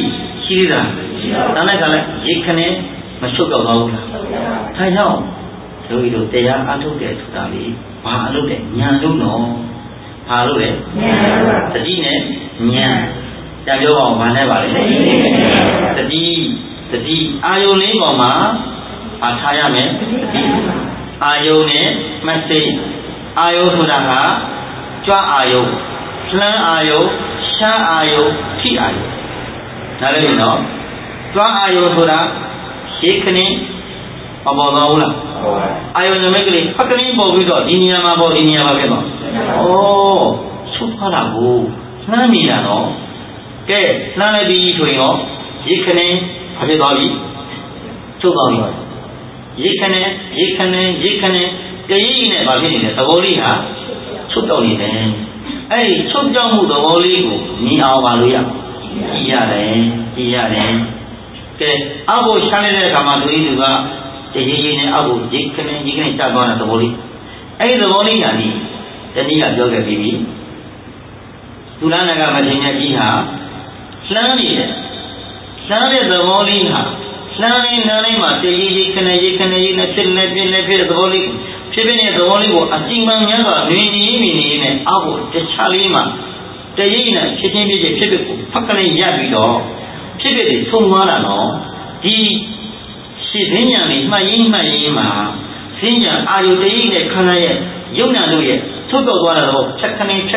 Speaker 1: ရှိသေးလားတဏှကလည်းရိတ်ခနဲ့မချုပ်တော့ဘူးလားဒါကြောင့်ယောဂီတို့တရားအထုတ်တယ်ဆိုတာလေဘာအလုပ်လဲဉာဏ်လုံးတော့ဘာလို့လဲသတိနဲ့ဉာဏ်ကြံပြောပါဦးဘာနဲ့ပါလဲသတိအာယုံလေးပေါ်မှာအားထားရမယ်သတိအာယုံနဲ့မှတ်စိတ်အာယုံဆိုတာကကြွအာယုံလှမ်းအာယုံရှားအာယုံထိအာယုံဒါလည်းပြီနော်ကြွအာယုံဆိုတာရှေးခနဲ့မပေါ်တော့ဘူးလားအာယုံနမိတ်ကလေးဖက်ကလေးပေါ်ပြီးတော့ဒီနေရာမှာပေါ်ဒီနေရာမှာဖြစ်သွားဆုတ်သွားတာကိုလှမ်းနေတာတော့ကဲလှမ်းလိုက်ပြီဆိုရင်ရောရိတ်ခနဲ့ဘာဖြစ်သွားပြီချုပ်သွားပြီရိတ်ခနဲ့ကရိပ်နဲ့ဘာဖြစ်နေလဲသဘောလေးဟာချုပ်တော့နေတယ်အဲ့ဒီချုပ်ကြောက်မှုသဘောလေးကိုမြင်အောင်ပါလို့ကြည်ရတယ်ကဲအောက်ကိုရှာနေတဲ့အခါမှာသူကတရေးနဲ့အောက်ကိုရိတ်ခနဲ့ကျသွားတဲ့သဘောလေးအဲ့ဒီသဘောလေးကဒီတနည်းကပြောခဲ့ပြီးပြီသူလားကမထေရကြီးဟာလှမ်းနေတယ်လှမ်းတဲ့သဘောလေးဟာလှမ်းနေနားလေးမှာတရေးခနဲ့ဖြစ်တဲ့သဘောလေးဖြစ်တဲ့သဘောလေးကိုအကြိမ်မှန်များစွာမြင်နဲ့အောက်ကိုတခြားလေးမှာတရေးနဲ့ဖြစ်ကိုဖက်ကလေးရပ်ပြီးတော့ဖြစ်တွေဆုံးသွားတာနော်ဒီရှင်းဉာဏ်လေးမှတ်ရင်းမှာစဉ္ညာအာယုတရေးနဲ့ခန္ဓာရဲ့ယုံနာတို့ရဲ့သုတ်တော့သွားတာတော့ဖြတ်ခနဲ့ဖြစ်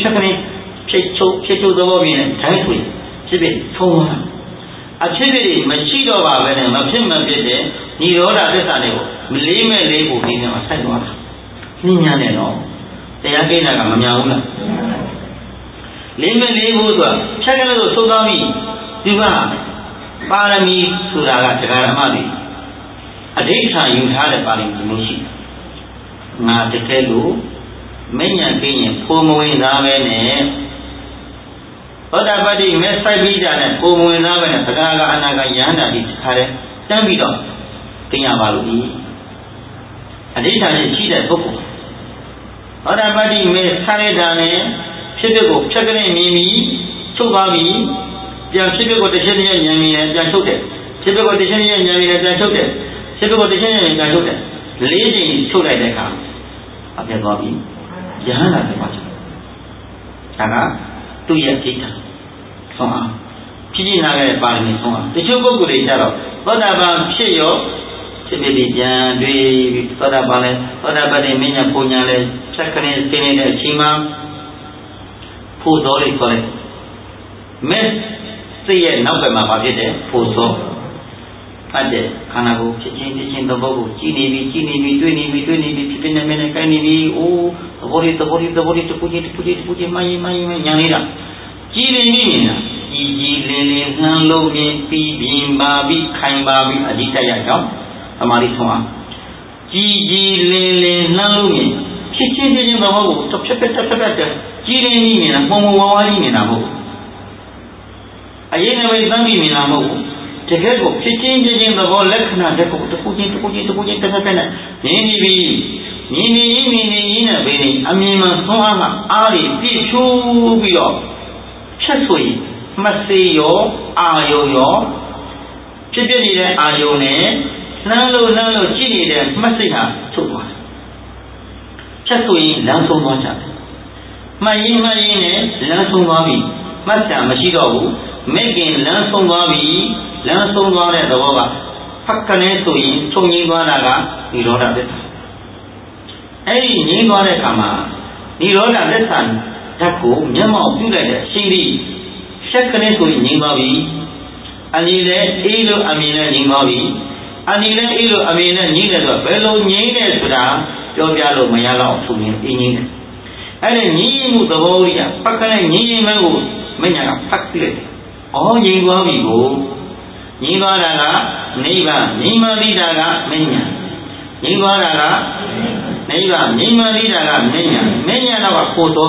Speaker 1: ချုပ်သဘောမြင်တဲ့ဓာတ်တွေဖြစ်ဆုံးသွားတာအဖြစ်တွေမရှိတော့ပါပဲနဲ့မဖြစ်တဲ့និရောဓသစ္စာတွေကိုမလေးမဲ့လေးကိုဒီနေ့မှာဆက်သွားတာနှင်းညာနဲ့တော့တရားကိစ္စကမများဘူးလားလေးမဲ့လေးဖို့ဆိုတာဖြတ်ကလေးဆိုသုံးသွားပြီဒီကပါရမီဆိုတာကတရားဓမ္မတွေအဋိဌာယူထားတဲ့ပါရမီမျိုးရှိငါတကယ်လို့မဉ္ဇဉ်ပြင်းဖိုးမဝင်သားပဲနဲ့သောတာပတိမဲဆိုင်ပြီးတာနဲ့ပုံဝင်သားပဲနဲ့သက္ကာကအနာကယန္တာဒီခါတဲ့တန်းပြီးတော့သိရပါလို့ဒီအဋိဌာနဲ့ရှိတဲ့ပုဂ္ဂိုလ်သောတာပတိမဲဆိုင်တာနဲ့ဖြစ်ကိုဖြတ်ကလေးမြင်ပြီးချုပ်သွားပြီပြန်ဖြစ်ကိုတစ်ချက်တည်းဉာဏ်မြင်ရင်ပြန်ချုပ်တယ်ဖြစ်ကိုတစ်ချက်တည်းဉာဏ်မြင်ရင်ပြန်ချုပ်တယ်ဖြစ်ကိုတစ်ချက်တည်းပြန်ချုပ်တယ်လေးချိန်ချုပ်လိုက်တဲ့အခါအပြတ်သွားပြီယန္တာဖြစ်သွားတယ်ဒါကသူ့ရဲ့အဋ္ဌာဆုံးအောင်ဖြစ်နာခဲ့တဲ့ပါရမီဆုံးအောင်တချို့ပုဂ္ဂိုလ်တွေကြတော့သောတာပန်ဖြစ်ရောဖြစ်ပြီးပြန်တွေ့သောတာပန်လည်းသောတာပတိမဉ္ဇဉ်ပုံညာလည်းဖြတ်ခနဲ့သိနေတဲ့အချိန်မှာဖို့သောလေးခေါ်လိုက်မဲသိရဲ့နောက်ဘက်မှာဘာဖြစ်တယ်ဖို့သောဖတ်တဲ့ခန္ဓာကိုဖြစ်ချင်းသဘောကိုကြည်နေပြီတွေ့နေပြီဖြစ်နေမယ်နဲ့ကိုင်းနေပြီအိုးသဘောလေးတစ်ခုချင်းမှရင်ညာနေတာကြည်နေပြီမြင်တာကြည်လင်းနှမ်းလုံးမြင်ပြီးပြင်ပါပြီးခိုင်ပါပြီးအဓိတရကြောင့်သမာဓိဆုံးအောင်ကြည်လင်းနှမ်းလုံးမြင်ဖြစ်ချင်းသဘောကိုတစ်ဖြတ်ကြည်လင်းမြင်တာပုံဝါးကြီးမြင်တာမဟုတ်အရင်ကပဲသမ်းပြီးမြင်တာမဟုတ်တကယ်ကိုဖြစ်ချင်းသဘောလက္ခဏာတစ်ခုချင်းတစ်ဖက်နဲ့မြင်နေပြီမြင်နေနဲ့ဘယ်နေအမြင်မှဆုံးအားကအားတွေပြည့်ဖြိုးပြီးတော့ချက်ဆိုရင်မစေရောအာယုံရောဖြစ်နေတဲ့အာယုံနဲ့နှမ်းလို့ကြည့်နေတဲ့မှတ်စိတ်ဟာချုပ်သွားတယ်ချက်ဆိုရင်လမ်းဆုံးသွားကြတယ်မှတ်ရင်နဲ့လမ်းဆုံးသွားပြီမှတ်တာမရှိတော့ဘူးမဲ့ခင်လမ်းဆုံးသွားပြီလမ်းဆုံးသွားတဲ့သဘောကဖက်ကနေဆိုရင်ချုပ်ငြိမ်းသွားတာကនិရောဓသစ္စာအဲ့ဒီငြိမ်းသွားတဲ့အခါမှာនិရောဓသစ္စာဓာတ်ကိုမျက်မှောက်ပြုလိုက်တဲ့အချိန်ဒီဖြတ်ကနေဆိုရင်ငြိမ်းသွားပြီအနီလည်းအေးလို့အမြင်နဲ့ငြိမ်းသွားပြီအနီလည်းအေးလို့အမြင်နဲ့ငြိမ်းတယ်ဆိုတော့ဘယ်လိုငြိမ်းတယ်ဆိုတာပြောပြလို့မရတော့ဆိုရင်အေးငြိမ်းတယ်အဲ့ဒီငြိမ်းမှုသဘောကြီးကဖက်ကနေငြိမ်းမှန်းကိုမညာကဖတ်ပြလိုက်တယ်အော်ငြိမ်းသွားပြီကိုငြိမ်းသွားတာကနိဗ္ဗာန်ငြိမ်းမှသိတာကမညာငြိမ်းသွားတာကနိဗ္ဗာန်ငြိမ်းမှသိတာကမညာတော့ကိုသော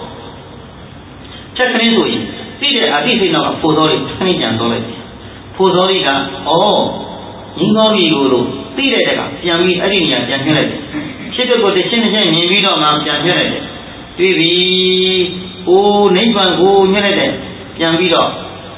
Speaker 1: ချက်ကနေဆိုရင်သိတဲ့အသိစိတ်တော့ကိုသောလေးခဏပြန်သွားလိုက်ကိုသောလေးကငြိမ်းသွားပြီကိုလို့သိတဲ့တက်ကပြန်ပြီးအဲ့ဒီနေရာပြန်ပြလိုက်တယ်ဖြစ်တဲ့ကိုတစ်ချက်မြင်ပြီးတော့မှပြန်ပြလိုက်တယ်တွေ့ပြီနိဗ္ဗာန်ကိုညွှန်လိုက်တယ်ပြန်ပြီးတော့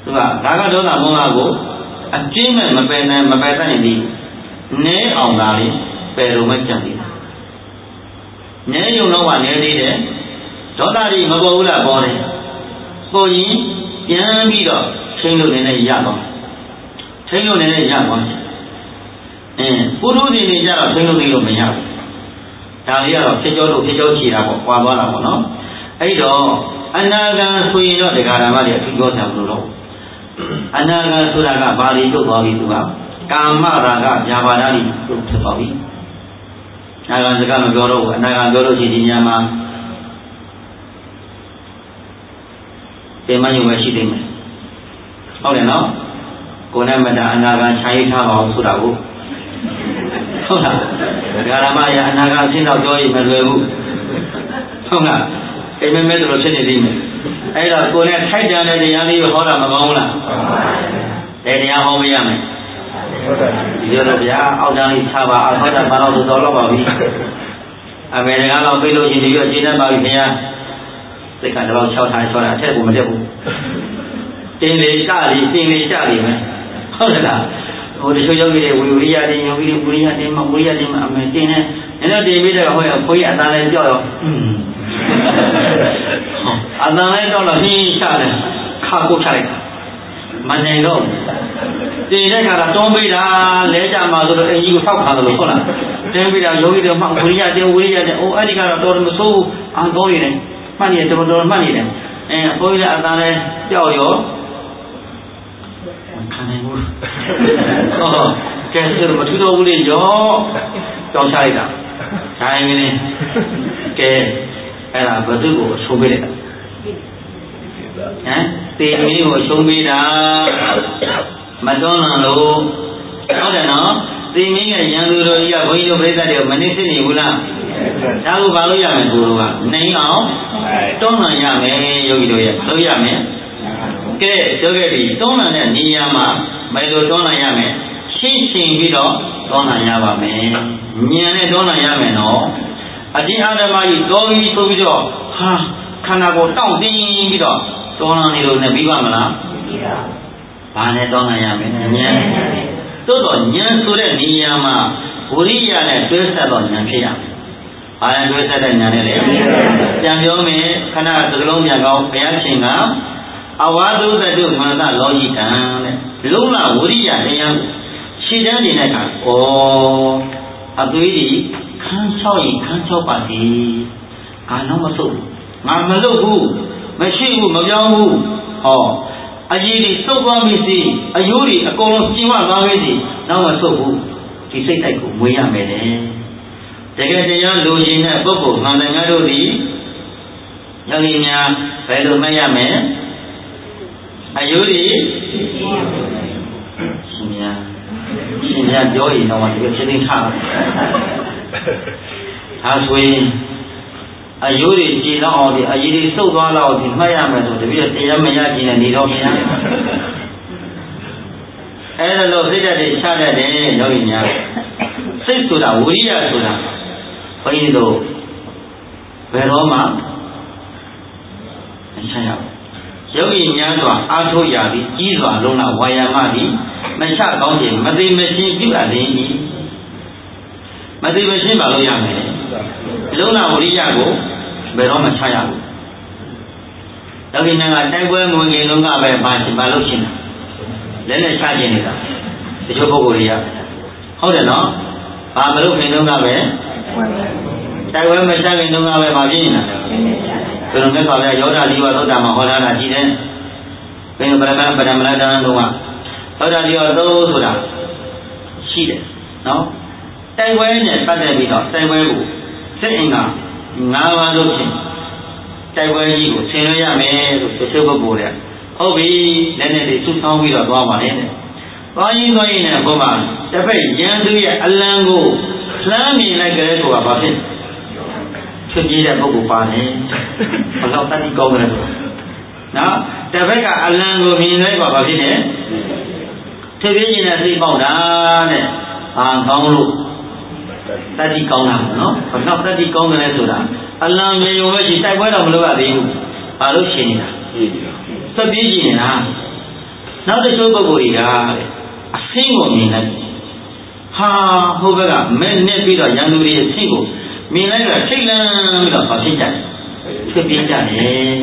Speaker 1: သူကဒါကဒေါသမောဟကိုအကျဉ်းမဲ့မပယ်နိုင်မပယ်တတ်ရင်ဒီနဲအောင်သားလေးပယ်လို့မကြံသေးဘူးနဲယုံတော့ကနေသေးတယ်ဒေါသတွေမပေါ်ဘူးလားပေါ်တယ်ပေါ်ရင်ပြန်ပြီးတော့ထိန်းလို့နေရတော့ထိန်းလို့နေရသွားပုရုဇဉ်တွေကြတော့ထိန်းလို့နေလို့မရဘူးဒါလေးကတော့ဖြစ်ကြောလို့ဖြစ်ကြောချီတာပေါ့ကွာသွားတာပေါ့နော်အဲ့တော့အနာဂံဆိုရင်တော့ဒကာဓမ္မတွေအထူးပြောကြမလို့တော့အနာဂံဆိုတာကဘာတွေထုတ်သွားပြီသူကကာမရာဂဗျာပါဒတွေထုတ်ဖြစ်သွားပြီအနာဂံစကားမပြောတော့ဘူးအနာဂံပြောလို့ရှိရင်ဒီညမှာတေမညုံပဲရှိသေးမယ်ဟုတ်တယ်နော်ကိုယ်နဲ့မတအနာဂံခြားရေးထားပါအောင်ဆိုတာကိုဟုတ်လားဒကာဓမ္မရအနာဂံအရှင်းတော့ပြောရင်မလွယ်ဘူးဟုတ်လားအိမ်မဲတို့ဖြစ်နေသေးမယ်အဲ့တော့ကိုယ်နဲ့ထိုက်တန်တဲ့တရားလေးကိုဟောတာမကောင်းဘူးလားတရားဟောမရမယ်ဒီလိုတော့ဗျာအောက်တန်းလေးချပါအောက်တန်းဘာလို့တော်တော့ပါပြီအမေရိကန်လောက်ပြေးလို့ရှင်ဒီရောရှင်းတတ်ပါပြီခင်ဗျာစိတ်ကတော့6ထား6တာအထက်ကိုမတက်ဘူးတင်းလေးစလေးတင်းလေးစလေးမယ်ဟုတ်လားဟိုတချို့ယောဂီတွေဝိရိယတင်းယောဂီတွေဝိရိယတင်းမှာအမေတင်းနေနည်းနည်းတင်းပြီးတော့ဟိုရခွေးအသားလေးကြောက်ရောအသားလေးတော့လို့ဟင်းချတယ်ခါကိုချလိုက်မနိုင်တော့တင်းတဲ့ကတော့တွန်းပေးတာလဲကြမှာဆိုတော့အင်ကြီးကိုဖောက်ခါတယ်လို့ဟုတ်လားတင်းပေးတာယောဂီတွေမှဝိရိယတင်းအိုးအဲ့ဒီကတော့တော်တော်မဆိုးဘူးအာတော်နေတယ်မှတ်နေတယ်တော်တော်မှတ်နေတယ်အဖိုးကြီးအသားလေးကြောက်ရောခံနိုင်ဘူးဟောကဲဆိုတော့မထူတော့ဘူးလေရောကြောက်ချလိုက်တာဆိုင်ကလေးကဲအဲ့ဒါဘသူ့ကိုဆုံးပေးလိုက်တာတေမင်းကိုဆုံးပေးတာမတွန်းလန်လို့ဟုတ်တယ်နော်တေမင်းရဲ့ရန်သူတို့ကြီးကဘုန်းကြီးတို့ပြိဿတွေကိုမနစ်စစ်နေဘူးလားဒါကိုဘာလို့ရမယ်ကိုတို့ကနိုင်အောင်တွန်းလန်ရမယ်ယောဂီတို့ရဲ့လုပ်ရမယ်ကဲပြောခဲ့ပြီတွန်းလန်တဲ့နေရာမှာဘယ်လိုတွန်းလန်ရမယ်ရှင်းရှင်းပြီးတော့တွန်းလန်ရပါမယ်ဉာဏ်နဲ့တွန်းလန်ရမယ်နော်အတင်းအာဓမ္မကြီးတော်ပြီးဆိုပြီးတော့ဟာခန္ဓာကိုယ်တောင့်တင်းပြီးတော့တွန်းလန်နေလို့နဲ့ပြီးပါမလားဘာနဲ့တွန်းလန်ရမယ်ဉာဏ်သို့တော့ဉာဏ်ဆိုတဲ့နေရာမှာဝိရိယနဲ့တွဲဆက်တော့ဉာဏ်ဖြစ်ရမယ်ဘာနဲ့တွဲဆက်တဲ့ဉာဏ်နဲ့လဲပြန်ပြောမယ်ခဏသကလုံးပြန်ကောင်းဘုရားရှင်ကအဝါဒုသတုမန္တလောဟိတံတဲ့လုံးလဝိရိယတရားရှင်းတန်းနေတဲ့အခါအသွေးကြီးခန်းချောက်ရင်ခန်းချောက်ပါစေငါတော့မဆုပ်ငါမလုပ်ဘူးမရှိဘူးမပြောင်းဘူးဟောအကြီးကြီးစုပ်သွားပြီစီအယိုးတွေအကုန်လုံးကျင်ဝသွားပြီစီနောက်မဆုပ်ဘူးဒီစိတ်တိုက်ကိုမွေးရမယ်တဲ့တကယ်တရားလူရှင်တဲ့ပုဂ္ဂိုလ်မှန်တယ်ငါတို့ဒီယောဂီများဘယ်လိုမှတ်ရမယ်အယိုးတွေရှင်များပြောရင်တော့ဒီဖြစ်သိထားတယ်ဒါဆိုရင်အယိုးတွေကြည်တော့အောင်ဒီအရေးတွေစုပ်သွားတော့ဒီမှတ်ရမယ်ဆိုတပည့်တရားမရကြည်နဲ့နေတော့မရအဲ့ဒါလို့စိတ်ဓာတ်တွေချတတ်တယ်ယောဂီများစိတ်ဆိုတာဝိရိယဆိုတာဘုန်းကြီးတို့ဘယ်တော့မှမချရဘူးယောဂီများစွာအာထုတ်ရသည်ကြီးစွာလုံးလာဝါယာမသည်မချကောင်းခြင်းမသိမရှင်းပြုအပ်သည်မသိမရှင်းပါလို့ရမယ်လုံးလာဝိရိယကိုဘယ်တော့မှချရဘူးယောဂီများကတိုက်ပွဲမဝင်ခင်လုံးကပဲဘာလို့ရှင်းလဲလက်နဲ့ချခြင်းနေတာတချို့ပုဂ္ဂိုလ်တွေကဟုတ်တယ်နော်ဘာမလို့ခင်လုံးကပဲတိုက်ပွဲမချခင်လုံးကပဲဘာဖြစ်နေတာဘယ်လိုလဲဆိုတော့ယောဓာဒီဝသုတ္တမှာဟောထားတာကြည့်တယ်ဘယ်လိုပရမတန်တော့ကသောတာဒီဝသုဆိုတာရှိတယ်နော်တိုက်ပွဲနဲ့ပတ်သက်ပြီးတော့တိုက်ပွဲကိုစိတ်အင်္ဂါ၅ပါးလို့ဖြင့်တိုက်ပွဲကြီးကိုဆင်နွှဲရမယ်လို့တချို့ပုဂ္ဂိုလ်တွေဟုတ်ပြီလက်နဲ့တွေစုဆောင်းပြီးတော့သွားပါလေတဲ့သွားရင်နဲ့ဘုမတစ်ဖက်ရန်သူရဲ့အလံကိုလှမ်းမြင်လိုက်ကြတဲ့ကောဘာဖြစ်ဖြစ်ပြေးတဲ့ပုဂ္ဂိုလ်ပါတယ်ဘယ်တော့တတိကောင်းတယ်နော်တစ်ဖက်ကအလံကိုမြင်လိုက်ကောဘာဖြစ်လဲဖြစ်ပြေးနေတဲ့စိတ်ပေါက်တာတဲ့အာကောင်းလို့တတိကောင်းတာနော်ဘယ်တော့တတိကောင်းတယ်လဲဆိုတာအလံမြင်ရုံပဲရှိတိုက်ပွဲတော့မလုပ်ရသေးဘူးဘာလို့ရှင်နေတာစက်ပြေးကြည့်နေတာနောက်တစ်ချို့ပုဂ္ဂိုလ်တွေကအဆင်းကိုမြင်လိုက်ဟာဟိုဘက်ကမဲ့နဲ့ပြီးတော့ရန်သူတွေအဆင်းကိုမြင်လိုက်တော့ထိတ်လန့်ပြီးတော့ဖြစ်ကြတယ်ဖြစ်ပြကြတယ်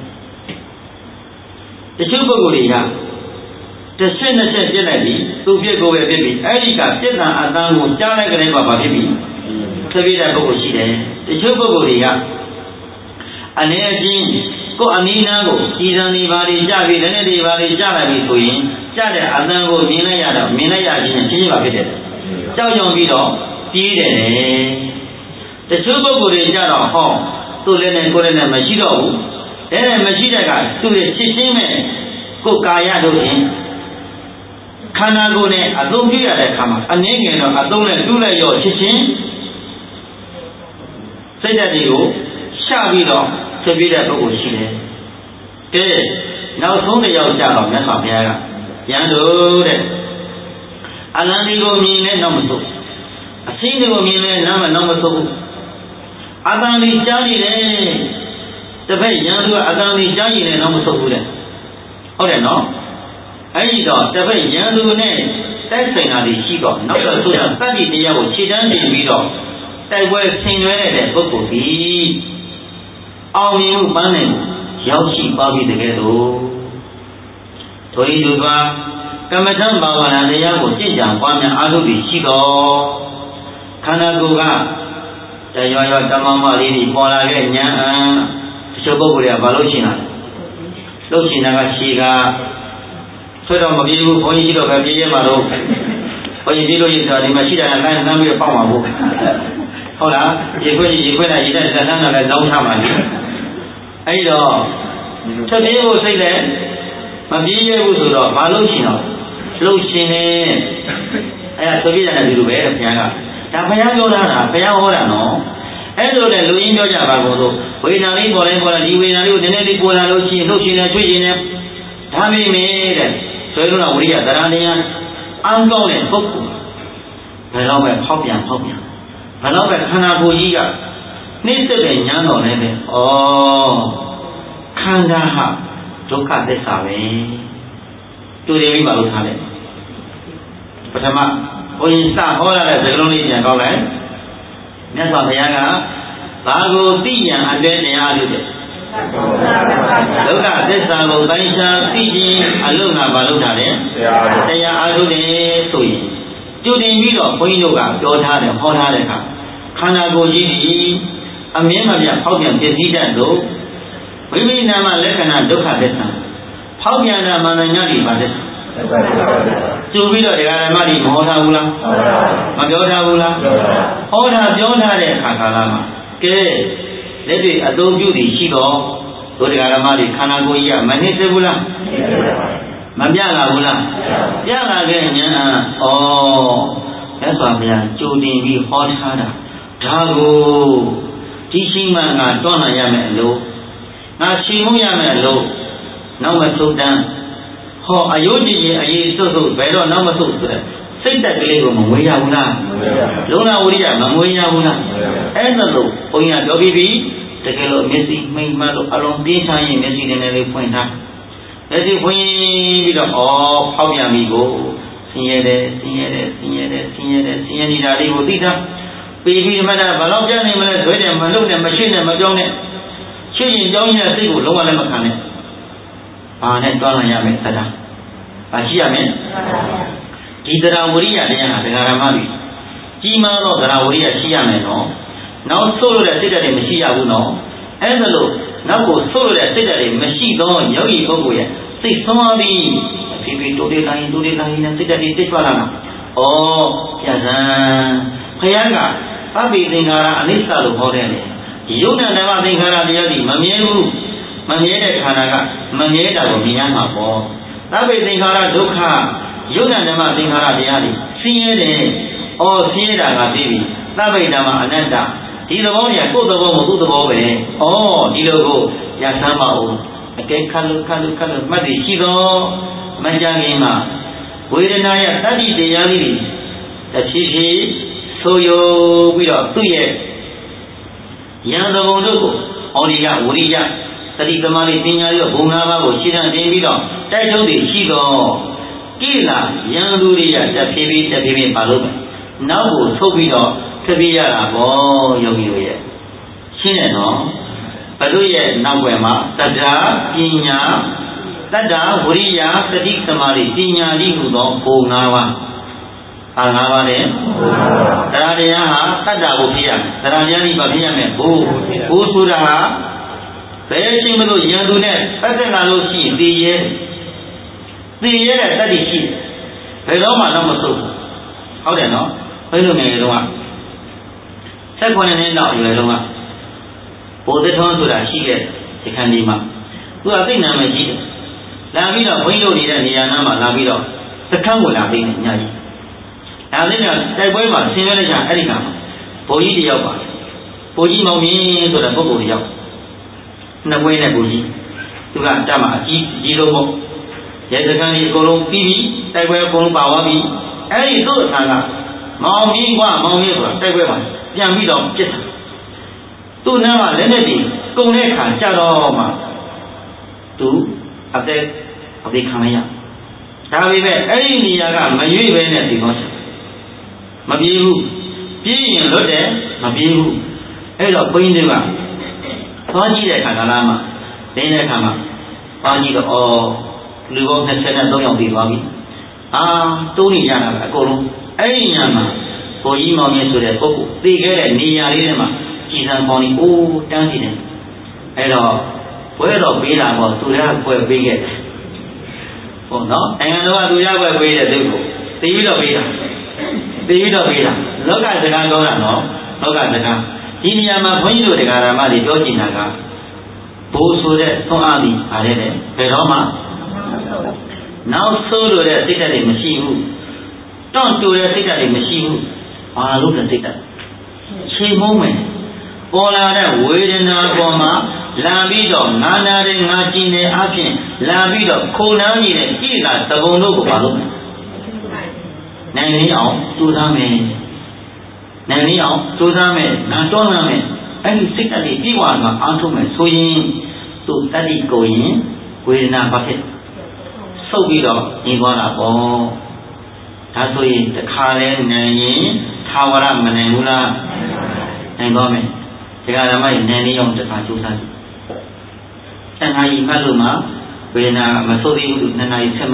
Speaker 1: တချို့ပုဂ္ဂိုလ်တွေကတစ်ချက်နှစ်ချက်ပြစ်လိုက်ပြီးသူပြစ်ကိုပဲပြစ်ပြီးအဲ့ဒီကပြစ်တာအတန်းကိုကြားလိုက်ကြတဲ့ဘာဖြစ်ပြီးဖြစ်ပြတဲ့ပုဂ္ဂိုလ်ရှိတယ်တချို့ပုဂ္ဂိုလ်တွေကအနည်းအချင်းကိုအနီးနားကိုဤစံဒီပါတွေကြပြီးလည်းတွေပါတွေကြလိုက်ပြီဆိုရင်ကြတဲ့အတန်းကိုမြင်လိုက်ရတော့မြင်လိုက်ရခြင်းနဲ့ချင်းချင်းပါဖြစ်တယ်ကြောက်ရွံ့ပြီးတော့ပြေးတယ်တချို့ပုဂ္ဂိုလ်တွေကြတော့ဟောသူ့လည်းနဲ့ကိုယ်လည်းနဲ့မရှိတော့ဘူးအဲ့ဒါမရှိတဲ့ကသူ့ရဲ့ချစ်ချင်းမဲ့ကိုယ်ကာယတို့ဖြင့်ခန္ဓာကိုယ်နဲ့အသုံးပြုရတဲ့အခါမှာအနည်းငယ်တော့အသုံးနဲ့တူးလိုက်ရောချစ်ချင်းစိတ်ဓာတ်တွေကိုရှပြီးတော့ဖြစ်ပြီးတဲ့ပုဂ္ဂိုလ်ရှိတယ်ကဲနောက်ဆုံးတစ်ယောက်ကြတော့မြတ်စွာဘုရားကရန်တို့တဲ့အလံဒီကိုမြင်လဲနောက်မဆုံးအစင်းတွေကိုမြင်လဲနားမနောက်မဆုံးအတန်ဒီကြားနေတယ်တစ်ဖက်ရန်သူကအတန်ဒီကြားနေတယ်နောက်မဆုံးဘူးတဲ့ဟုတ်တယ်နော်အဲ့ဒီတော့တစ်ဖက်ရန်သူနဲ့တိုက်ဆိုင်တာတွေရှိတော့နောက်တော့ဆိုတာတတိတရားကိုခြေတန်းတင်ပြီးတော့တိုက်ပွဲဆင်နွှဲတဲ့ပုဂ္ဂိုလ်ဒီအောင်မြင်မှုပန်းနိုင်ရောက်ရှိပါပြီတကယ်တော့ထိုဤသူကကမ္မထဘာဝနာတရားကိုကျင့်ကြံပွားများအားထုတ်ပြီးရှိတော့ခန္ဓာကိုယ်ကတရားတမမလေးတွေပေါ်လာတဲ့ဉာဏ်တချို့ပုဂ္ဂိုလ်တွေကဘာလို့ရှင်းတာလဲလို့ရှင်းတာကရှည်ကဆွဲတော့မပြေဘူးဘုန်းကြီးရှိတော့ပဲပြေးရမှာတော့ဘုန်းကြီးပြေးလို့ရတာဒီမှာရှိတာကလမ်းပြီးတော့ပေါက်မှာဘူးဟုတ်လားရေခွက်နဲ့ရေနဲ့လက်လန်းနဲ့လောင်းထားမှာလေအဲ့တော့ချက်ပြေးဖို့စိတ်လည်းမပြေးရဘူးဆိုတော့ဘာလို့ရှင်းတော့လှုပ်ရှင်နေအဲ့ဒါသတိရတယ်ဒီလိုပဲဘုရားကဒါဘုရားပြောတာဘုရားဟောတာနော်အဲ့လိုလေလူရင်းပြောကြပါကုန်လို့ဝေဒနာလေးပေါ်တိုင်းပေါ်လာဒီဝေဒနာလေးကိုနည်းနည်းလေးပေါ်လာလို့ရှိရင်လှုပ်ရှင်နေချွေ့ရှင်နေဒါမိမေတဲ့ဆိုရင်တော့ဝိရိယတရားတရားအံကောင်းတဲ့ပုဂ္ဂိုလ်ဘယ်တော့ပဲဖောက်ပြန်ဘယ်တော့ပဲခန္ဓာကိုယ်ကြီးကနှိမ့်သက်တဲ့ဉာဏ်တော်နဲ့ပဲဩခန္ဓာဟာဒုက္ခသစ္စာပဲတူတယ်ပြီးပါလို့ထားတယ်ပထမဘုရင်စဟောရတဲ့စကားလုံးလေးပြန်ကောက်လိုက်မြတ်စွာဘုရားကဘာကိုသိရန်အလွဲတရားလို့တဲ့ဒုက္ခသစ္စာကိုပိုင်းခြားသိခြင်းအလုံးကဘာလို့ထားတယ်တရားအားထုတ်တယ်ဆိုရင်ကျူတင်ပြီးတော့ဘုန်းကြီးတို့ကပြောထားတယ်ဟောထားတဲ့အခါခန္ဓာကိုယ်ကြီးဒီအမြဲမပြတ်ဖောက်ပြန်ပြည့်စည်တတ်လို့ဝိမိနာမလက္ခဏာဒုက္ခသစ္စာဖောက်ပြန်တာမှန်တယ်ညတိပါတဲ့ကျူပြီးတော့ဒကာဓမ္မတွေမဟောထားဘူးလားမပြောထားဘူးလားဟောထားပြောထားတဲ့အခါကာလမှာကဲလက်တွေအသုံးပြုသည်ရှိတော့ဒုဒကာဓမ္မတွေခန္ဓာကိုယ်ကြီးကမနှိမ့်စေဘူးလားမပြလာဘူးလားပြလာခဲ့ညာမြတ်စွာဘုရားကြိုတင်ပြီးဟောထားတာဒါကိုဒီရှိမှငါတွန်းလာရမယ်လို့ငါရှိမှုရမယ်လို့နောက်မဆုတ်တန်းဟောအယုတ်ကြည်ရင်အေးစွတ်စွတ်ဘယ်တော့နောက်မဆုတ်ဆိုတဲ့စိတ်တက်ကလေးကိုမမွေးရဘူးလားလုံလဝိရိယမမွေးရဘူးလားအဲ့ဒါလို့ဘုန်းကြီးကပြောပြီးပြီတကယ်လို့မျက်စိမိတ်မှလို့အလုံးပြင်းချရင်မျက်စိနဲ့လေးဖွင့်ထားမျက်စိဖွင့်ပြီးတော့ဖောက်ပြန်ပြီကိုဆင်းရဲနေတာလေးကိုသိတာပြီးပြီးမှတော့ဘာလို့ပြန်နေမလဲဆွဲတယ်မလုံနဲ့မရှိနဲ့မကြောင်းနဲ့ချွေရင်ကြောင်းရင်စိတ်ကိုလုံးဝလည်းမခံနဲ့ဘာနဲ့တွန်းလာရမယ်သဒ္ဒါဘာရှိရမယ်ဒီသဒ္ဒါဝရိယတရားဟာဒကာရမတွေကြီးမားသောသဒ္ဒါဝရိယရှိရမယ်နော်နောက်ဆိုးလို့တဲ့စိတ်ဓာတ်တွေမရှိရဘူးနော်အဲ့ဒါလို့နောက်ကိုဆိုးလို့တဲ့စိတ်ဓာတ်တွေမရှိသောယောဂီပုဂ္ဂိုလ်ရဲ့စိတ်ဆုံးသွားပြီဖိဖိတိုးလေးတိုင်းနဲ့စိတ်ဓာတ်တွေတိတ်ထွက်လာတာပြဇံဘုရားကပပိသင်္ခါရအနိစ္စလို့ဟောတယ်လေယုတ်တဲ့ဓမ္မသင်္ခါရတရားတွေမမြဲဘူးမမြဲတဲ့ခန္ဓာကမမြဲတာကိုမြင်ရမှာပေါ့ပပိသင်္ခါရဒုက္ခယုတ်တဲ့ဓမ္မသင်္ခါရတရားတွေဆင်းရဲတယ်ဆင်းရဲတာကသိပြီပပိဓမ္မအနတ္တဒီသဘောကြီးကိုယ်သဘောမဟုတ်သူ့သဘောပဲဒီလိုကိုရသမ်းပါဦးအကဲခတ်လို့မှတ်ပြီးရှိတော့မကြခင်မှာဝေဒနာရဲ့တတိတရားလေးတွေတစ်ဖြည်းဖြည်းဆိုယုံပြီးတော့သူ့ရဲ့ဉာဏ်သဘောတို့ကိုဩရိယဝရိယတတိသမารိပညာရောဘုံ၅ပါးကိုရှင်းတင်ပြီးတော့တိုက်ထုတ်ပြီးရှိတော့ကိလာရန်သူတွေကတဖြည်းဖြည်းပါလို့နောက်ကိုထုတ်ပြီးတော့ဖြစ်ပြရတာပေါ့ယောဂီတို့ရဲ့ရှင်းတယ်နော်ဘုတို့ရဲ့နောက်ွယ်မှာတတ္တာပညာတတ္တာဝရိယတတိသမารိပညာဤဟူသောဘုံ၅ပါး၅ပါးနဲ့တရားတရားဟာတတ္တာကိုဖြစ်ရမယ်တရားတရားဤဘာဖြစ်ရမလဲဘိုးဆိုတာဟာဘယ်ရှိမလို့ရန်သူနဲ့ပတ်သက်လာလို့ရှိရင်သိရဲတဲ့တတ္တိရှိဘယ်တော့မှတော့မဆုံးဟုတ်တယ်နော်ဘယ်လိုငယ်တုန်းက16နှစ်လောက်အရွယ်တုန်းကဘိုးသက်ထွန်းဆိုတာရှိခဲ့ဒီခန်းဒီမှာသူကသိနာမရှိတယ်လာပြီးတော့ဘုန်းကြီးတို့နေတဲ့နေရာနားမှာလာပြီးတော့စခန်းကိုလာပြီးညကြီးဒါလေးကတိုက်ပွဲမှာဆင်းရဲလိုက်ကြအဲ့ဒီကဘိုးကြီးတယောက်ပါဘိုးကြီးမောင်မြင့်ဆိုတဲ့ပုဂ္ဂိုလ်တယောက်နှစ်ဝဲနဲ့ဘိုးကြီးသူကတက်မှာအကြီးဆုံးပေါ့ရဲစခန်းကြီးအကုန်လုံးပြီးပြီးတိုက်ပွဲအကုန်လုံးပါသွားပြီအဲ့ဒီသူ့အခါကမောင်မြင့်ဆိုတာတိုက်ပွဲမှာပြန်ပြီးတော့ပြစ်တာသူ့နားမှာလက်နဲ့ပြီးကုံတဲ့အခါကြတော့မှသူအသေးခံလိုက်ရဒါပေမဲ့အဲ့ဒီနေရာကမရွေ့ပဲနဲ့ဒီကောမပြေးဘူးပြေးရင်လွတ်တယ်မပြေးဘူးအဲ့တော့ဘုန်းကြီးတွေကသွားကြည့်တဲ့အခါကလာမှနေတဲ့အခါမှာသွားကြည့်တော့လူပေါင်း23ယောက်ပြီးသွားပြီတိုးနေရတာပဲအကုန်လုံးအဲ့ဒီညမှာဘိုးကြီးမောင်မြင့်ဆိုတဲ့ပုဂ္ဂိုလ်သိခဲ့တဲ့နေရာလေးထဲမှာကြည်စံပေါင်းပြီးတန်းစီတယ်အဲ့တော့ဘွဲတော်ပေးတာပေါ့သူရဘွဲပေးခဲ့တယ်ဟုတ်နော်နိုင်ငံတော်ကသူရဘွဲပေးတဲ့သူကိုသိပြီးတော့ပေးတာလောကစကားပြောတာနော်လောကစကားဒီနေရာမှာဘုန်းကြီးတို့တရားဓမ္မတွေပြောကြည့်တာကဘိုးဆိုတဲ့သွန်အားပြီးပါတယ်လေဘယ်တော့မှနောက်ဆိုးလို့တဲ့စိတ်ဓာတ်တွေမရှိဘူးတွန့်တူတဲ့စိတ်ဓာတ်တွေမရှိဘူးဘာလို့လဲစိတ်ဓာတ်ချိန်မုံမယ်ပေါ်လာတဲ့ဝေဒနာပေါ်မှာလာပြီးတော့ငါနာတဲ့ငါကျင်တဲ့အဖြစ်လာပြီးတော့ခုန်နှမ်းနေတဲ့ကြည်လာသဘုံတို့ကိုဘာလို့နိုင်နေအောင်ကြိုးစားမယ်ငါတွန်းလှမ်းမယ်အဲ့ဒီစိတ်ဓာတ်တွေပြေဝသွားအားထုတ်မယ်ဆိုရင်သူတတ္တိကိုရင်ဝေဒနာဘာဖြစ်ဆုပ်ပြီးတော့ညီသွားတာပေါ့ဒါဆိုရင်တစ်ခါလဲနိုင်ရင်သာဝရမနိုင်ဘူးလားနိုင်သွားမယ်ဒီကဓမ္မကြီးနိုင်နေအောင်တစ်ခါကြိုးစားကြည့်တဏှာကြီးမှတ်လို့မှဝေဒနာမဆုပ်သေးဘူး2နာရီဆက်မှ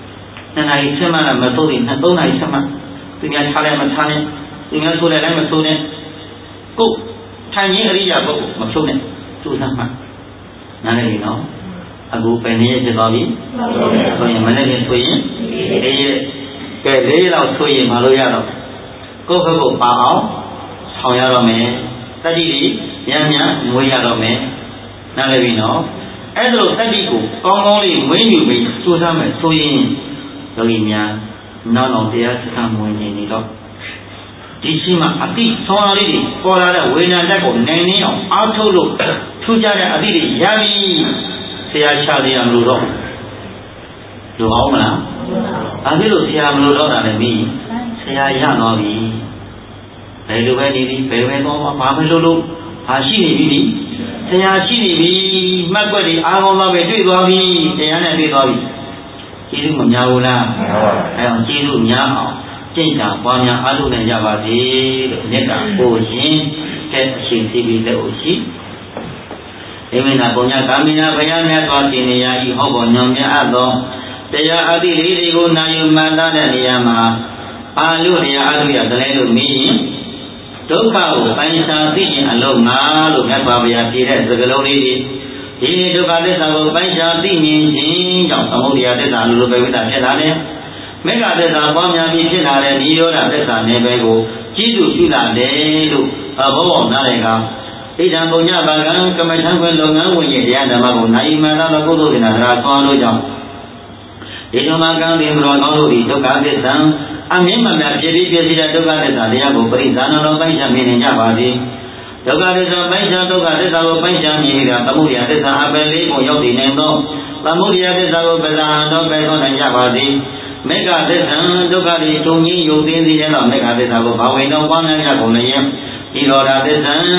Speaker 1: 2နာရီဆက်မှလည်းမဆုပ်သေး3နာရီဆက်မှသူများထားလိုက်မထားနဲ့သူများဆိုလိုက်လည်းမဆိုနဲ့ကိုထိုင်ရင်းအရိယာပုဂ္ဂိုလ်မဖြုတ်နဲ့ကြိုးစားမှနားလည်ပြီနော်အခုပဲနေရဖြစ်သွားပြီဆိုရင်မနေ့ကဆိုရင်4ရက်ကဲ4ရက်လောက်ဆိုရင်မလို့ရတော့ကိုယ့်ဘက်ကိုပါအောင်ဆောင်ရတော့မယ်တတိတိညငွေရတော့မယ်နားလည်ပြီနော်အဲ့ဒါလို့တတိကိုကောင်းကောင်းလေးမွေးမြူပြီးကြိုးစားမယ်ဆိုရင်ယောဂီများနောက်တရားစခန်းဝင်နေတော့ဒီရှိမှအတိဆောင်းအားလေးတွေပေါ်လာတဲ့ဝေဒနာတက်ကိုနိုင်နေအောင်အားထုတ်လို့ထူးခြားတဲ့အသည့်တွေရပြီဆရာရှာသေးရမလို့တော့လူအောင်မလားအဲ့ဒီလိုဆရာမလို့တော့တာလည်းပြီးဆရာရသွားပြီဘယ်လိုပဲနေပြီဘယ်ပဲသွားဘာမလို့ဘာရှိနေပြီဆရာရှိနေပြီမှတ်ွက်တွေအားကောင်းသွားပဲတွေ့သွားပြီတရားနဲ့တွေ့သွားပြီကျေးဇူးမများဘူးလားအဲ့အောင်ကျေးဇူးများအောင်ကျင့်တာပွားများအားထုတ်နိုင်ကြပါစေလို့မေတ္တာပို့ရင်တဲ့အရှင်သိပြီးလက်ကိုရှိအိမနာပုံညာကာမိနာဘုရားမြတ်စွာဘုရားဤဟောပေါ်ညွန်မြတ်အပ်သောတရားအသည့်လေးတွေကိုနာယူမှန်သားတဲ့နေရာမှာအာလို့တရားအထုရတလဲလို့မင်းရင်ဒုက္ခကိုပိုင်းခြားသိခြင်းအလုံးငါလို့မြတ်စွာဘုရားပြတဲ့စကားလုံးလေးတွေဒီဒုက္ခသစ္စာကိုပိုင်းခြားသိမြင်ခြင်းကြောင့်သမုဒယသစ္စာလိုပဲဝိတ္တဖြစ်လာတယ်မေဃသစ္စာပွားများပြီးဖြစ်လာတဲ့နိရောဓသစ္စာနယ်ပယ်ကိုကြီးစုပြုလာတယ်လို့ဘောဘောနားလည်းကဣဒံပုံညပါကံကမ္မထံခွင်လုပ်ငန်းဝင်ရဲ့တရားဓမ္မကိုနိုင်မှန်သောကုသိုလ်ဉာဏ်သာဆွမ်းလို့ကြောင့်ဒီဓမ္မကံတင်တော်ကောင်းတို့သည်ဒုက္ခသစ္စာအမြင့်မှန်များပြည့်ပြည့်တဲ့ဒုက္ခသစ္စာတရားကိုပရိသနာတော်ပိုင်းခြားမြင်နေကြပါသည်ဒုက္ခသစ္စာပိုင်းခြားဒုက္ခသစ္စာကိုပိုင်းခြားမြင်နေတာသမုဒယသစ္စာအပယ်လေးကိုရောက်တည်နိုင်သောသမုဒယသစ္စာကိုပဇာတော်ပဲသောနိုင်ကြပါသည်မေဃသစ္စာဒုက္ခတွေတုံငင်းယုံသိစေတဲ့မေဃသစ္စာကိုဘာဝေတော်ပွားများကြကုန်လျက်ဤတော်ရာသစ္စာ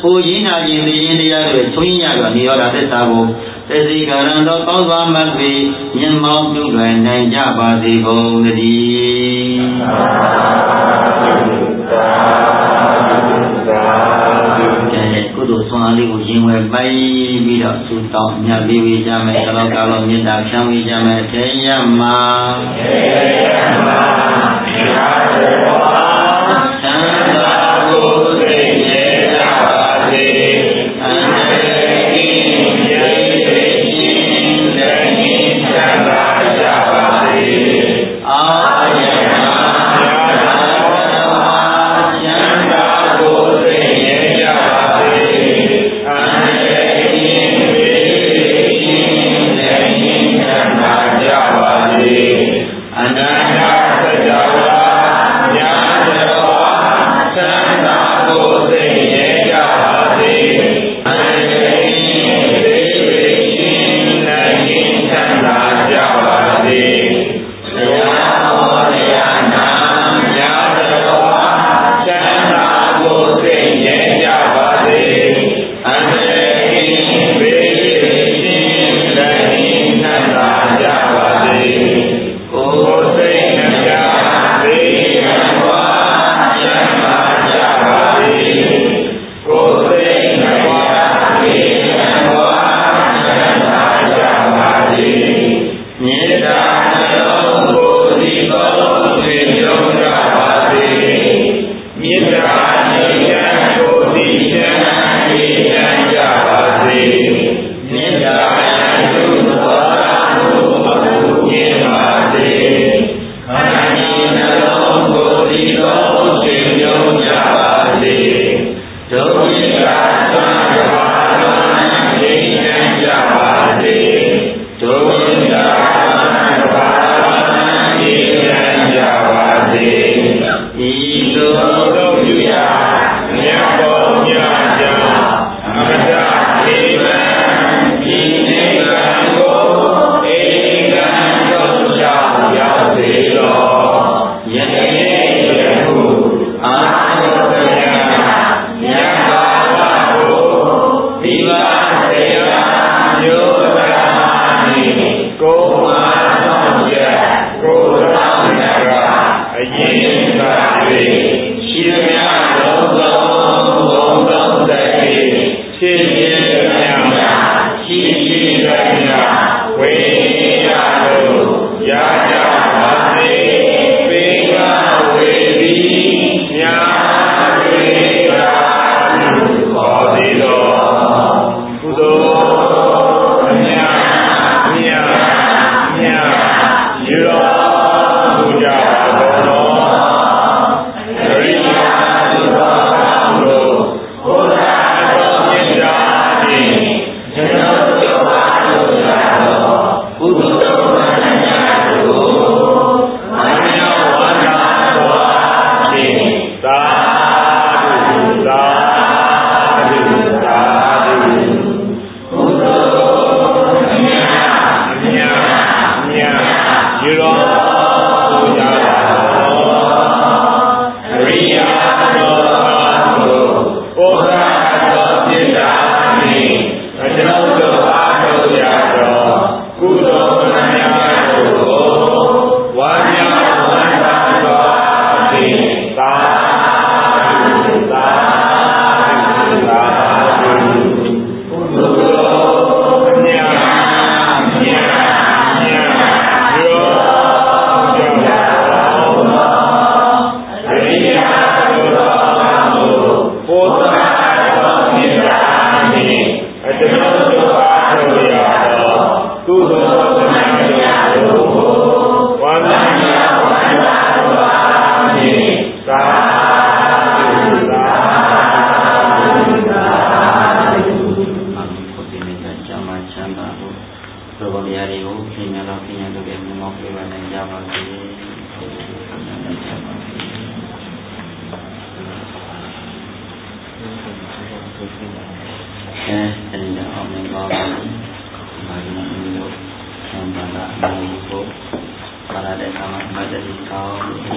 Speaker 1: အိုရင်းနာခြင်းသိခြင်းတရားတွေသုံးရရနိရောဓသစ္စာကိုသစ္စေကရံတော်ကောင်းစွာမှတ်ပြီးမျက်မှောက်ပြုလွယ်နိုင်ကြပါစေကုန်သတည်းကုသိုလ်ဆွမ်းအားလေးကိုရင်ဝယ်ပိုင်ပြီးတော့သုတောင်းမြတ်ပေးကြမယ်သလောကလောမေတ္တာဖြန့်ဝေကြမယ်ထေယမသေယမမြတ်တော်သံဃာကိုသိမြဲကြပါစေအန္တရာယ်ကြီးမြေရှင်လက်ရင်းချမ်းသာကြပါစေအာယမ